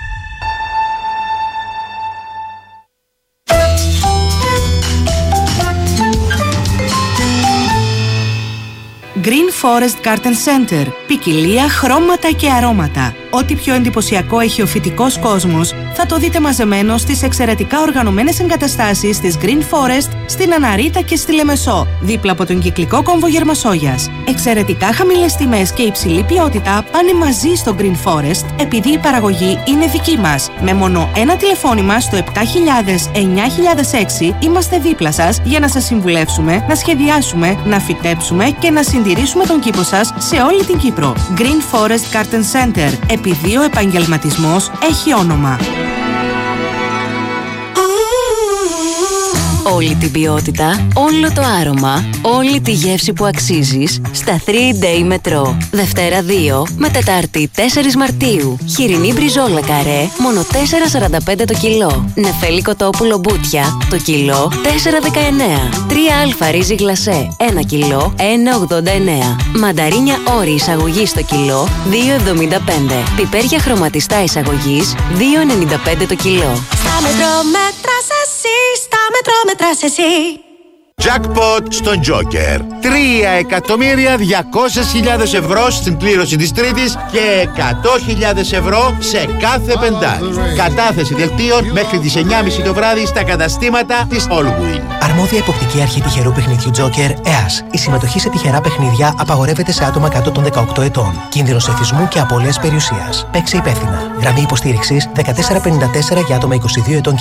Green Forest Garden Center. Ποικιλία, χρώματα και αρώματα. Ό,τι πιο εντυπωσιακό έχει ο φυτικός κόσμος θα το δείτε μαζεμένο στις εξαιρετικά οργανωμένες εγκαταστάσεις της Green Forest στην Αναρίτα και στη Λεμεσό, δίπλα από τον κυκλικό κόμβο Γερμασόγιας. Εξαιρετικά χαμηλές τιμές και υψηλή ποιότητα πάνε μαζί στο Green Forest επειδή η παραγωγή είναι δική μας. Με μόνο ένα τηλεφώνημα στο επτά χιλιάδες εννιά χιλιάδες έξι είμαστε δίπλα σας για να σας συμβουλεύσουμε, να σχεδιάσουμε, να φυτέψουμε και να συντηρήσουμε τον κήπο σας σε όλη την Κύπρο. Green Forest Garden Center. Επειδή ο επαγγελματισμός έχει όνομα. Όλη την ποιότητα, όλο το άρωμα, όλη τη γεύση που αξίζεις στα τρία day Metro. Δευτέρα δύο με Τετάρτη τέσσερις Μαρτίου. Χοιρινή μπριζόλα καρέ, μόνο τέσσερα σαράντα πέντε το κιλό. Νεφέλη κοτόπουλο μπούτια, το κιλό τέσσερα δεκαεννέα. τρία α ρύζι γλασέ, ένα κιλό ένα ογδόντα εννέα. Μανταρίνια όρη εισαγωγή στο κιλό δύο εβδομήντα πέντε. Πιπέρια χρωματιστά εισαγωγής δύο ενενήντα πέντε το κιλό. Στα Μετρό μέτρας εσύ, στα Μετρό μέτρας εσύ. Jackpot στον Joker. τρία εκατομμύρια διακόσιες χιλιάδες ευρώ στην κλήρωση της Τρίτης και εκατό χιλιάδες ευρώ σε κάθε πεντάρι. Κατάθεση δελτίων μέχρι τις εννιά και μισή το βράδυ στα καταστήματα της Allwin. Αρμόδια υποπτική αρχή τυχερού παιχνιδιού Joker, ΕΑΣ. Η συμμετοχή σε τυχερά παιχνίδια απαγορεύεται σε άτομα κάτω των δεκαοκτώ ετών. Κίνδυνος εθισμού και απώλειας περιουσίας. Παίξε υπεύθυνα. Γραμμή υποστήριξης δεκατέσσερα πενήντα τέσσερα για άτομα είκοσι δύο ετών και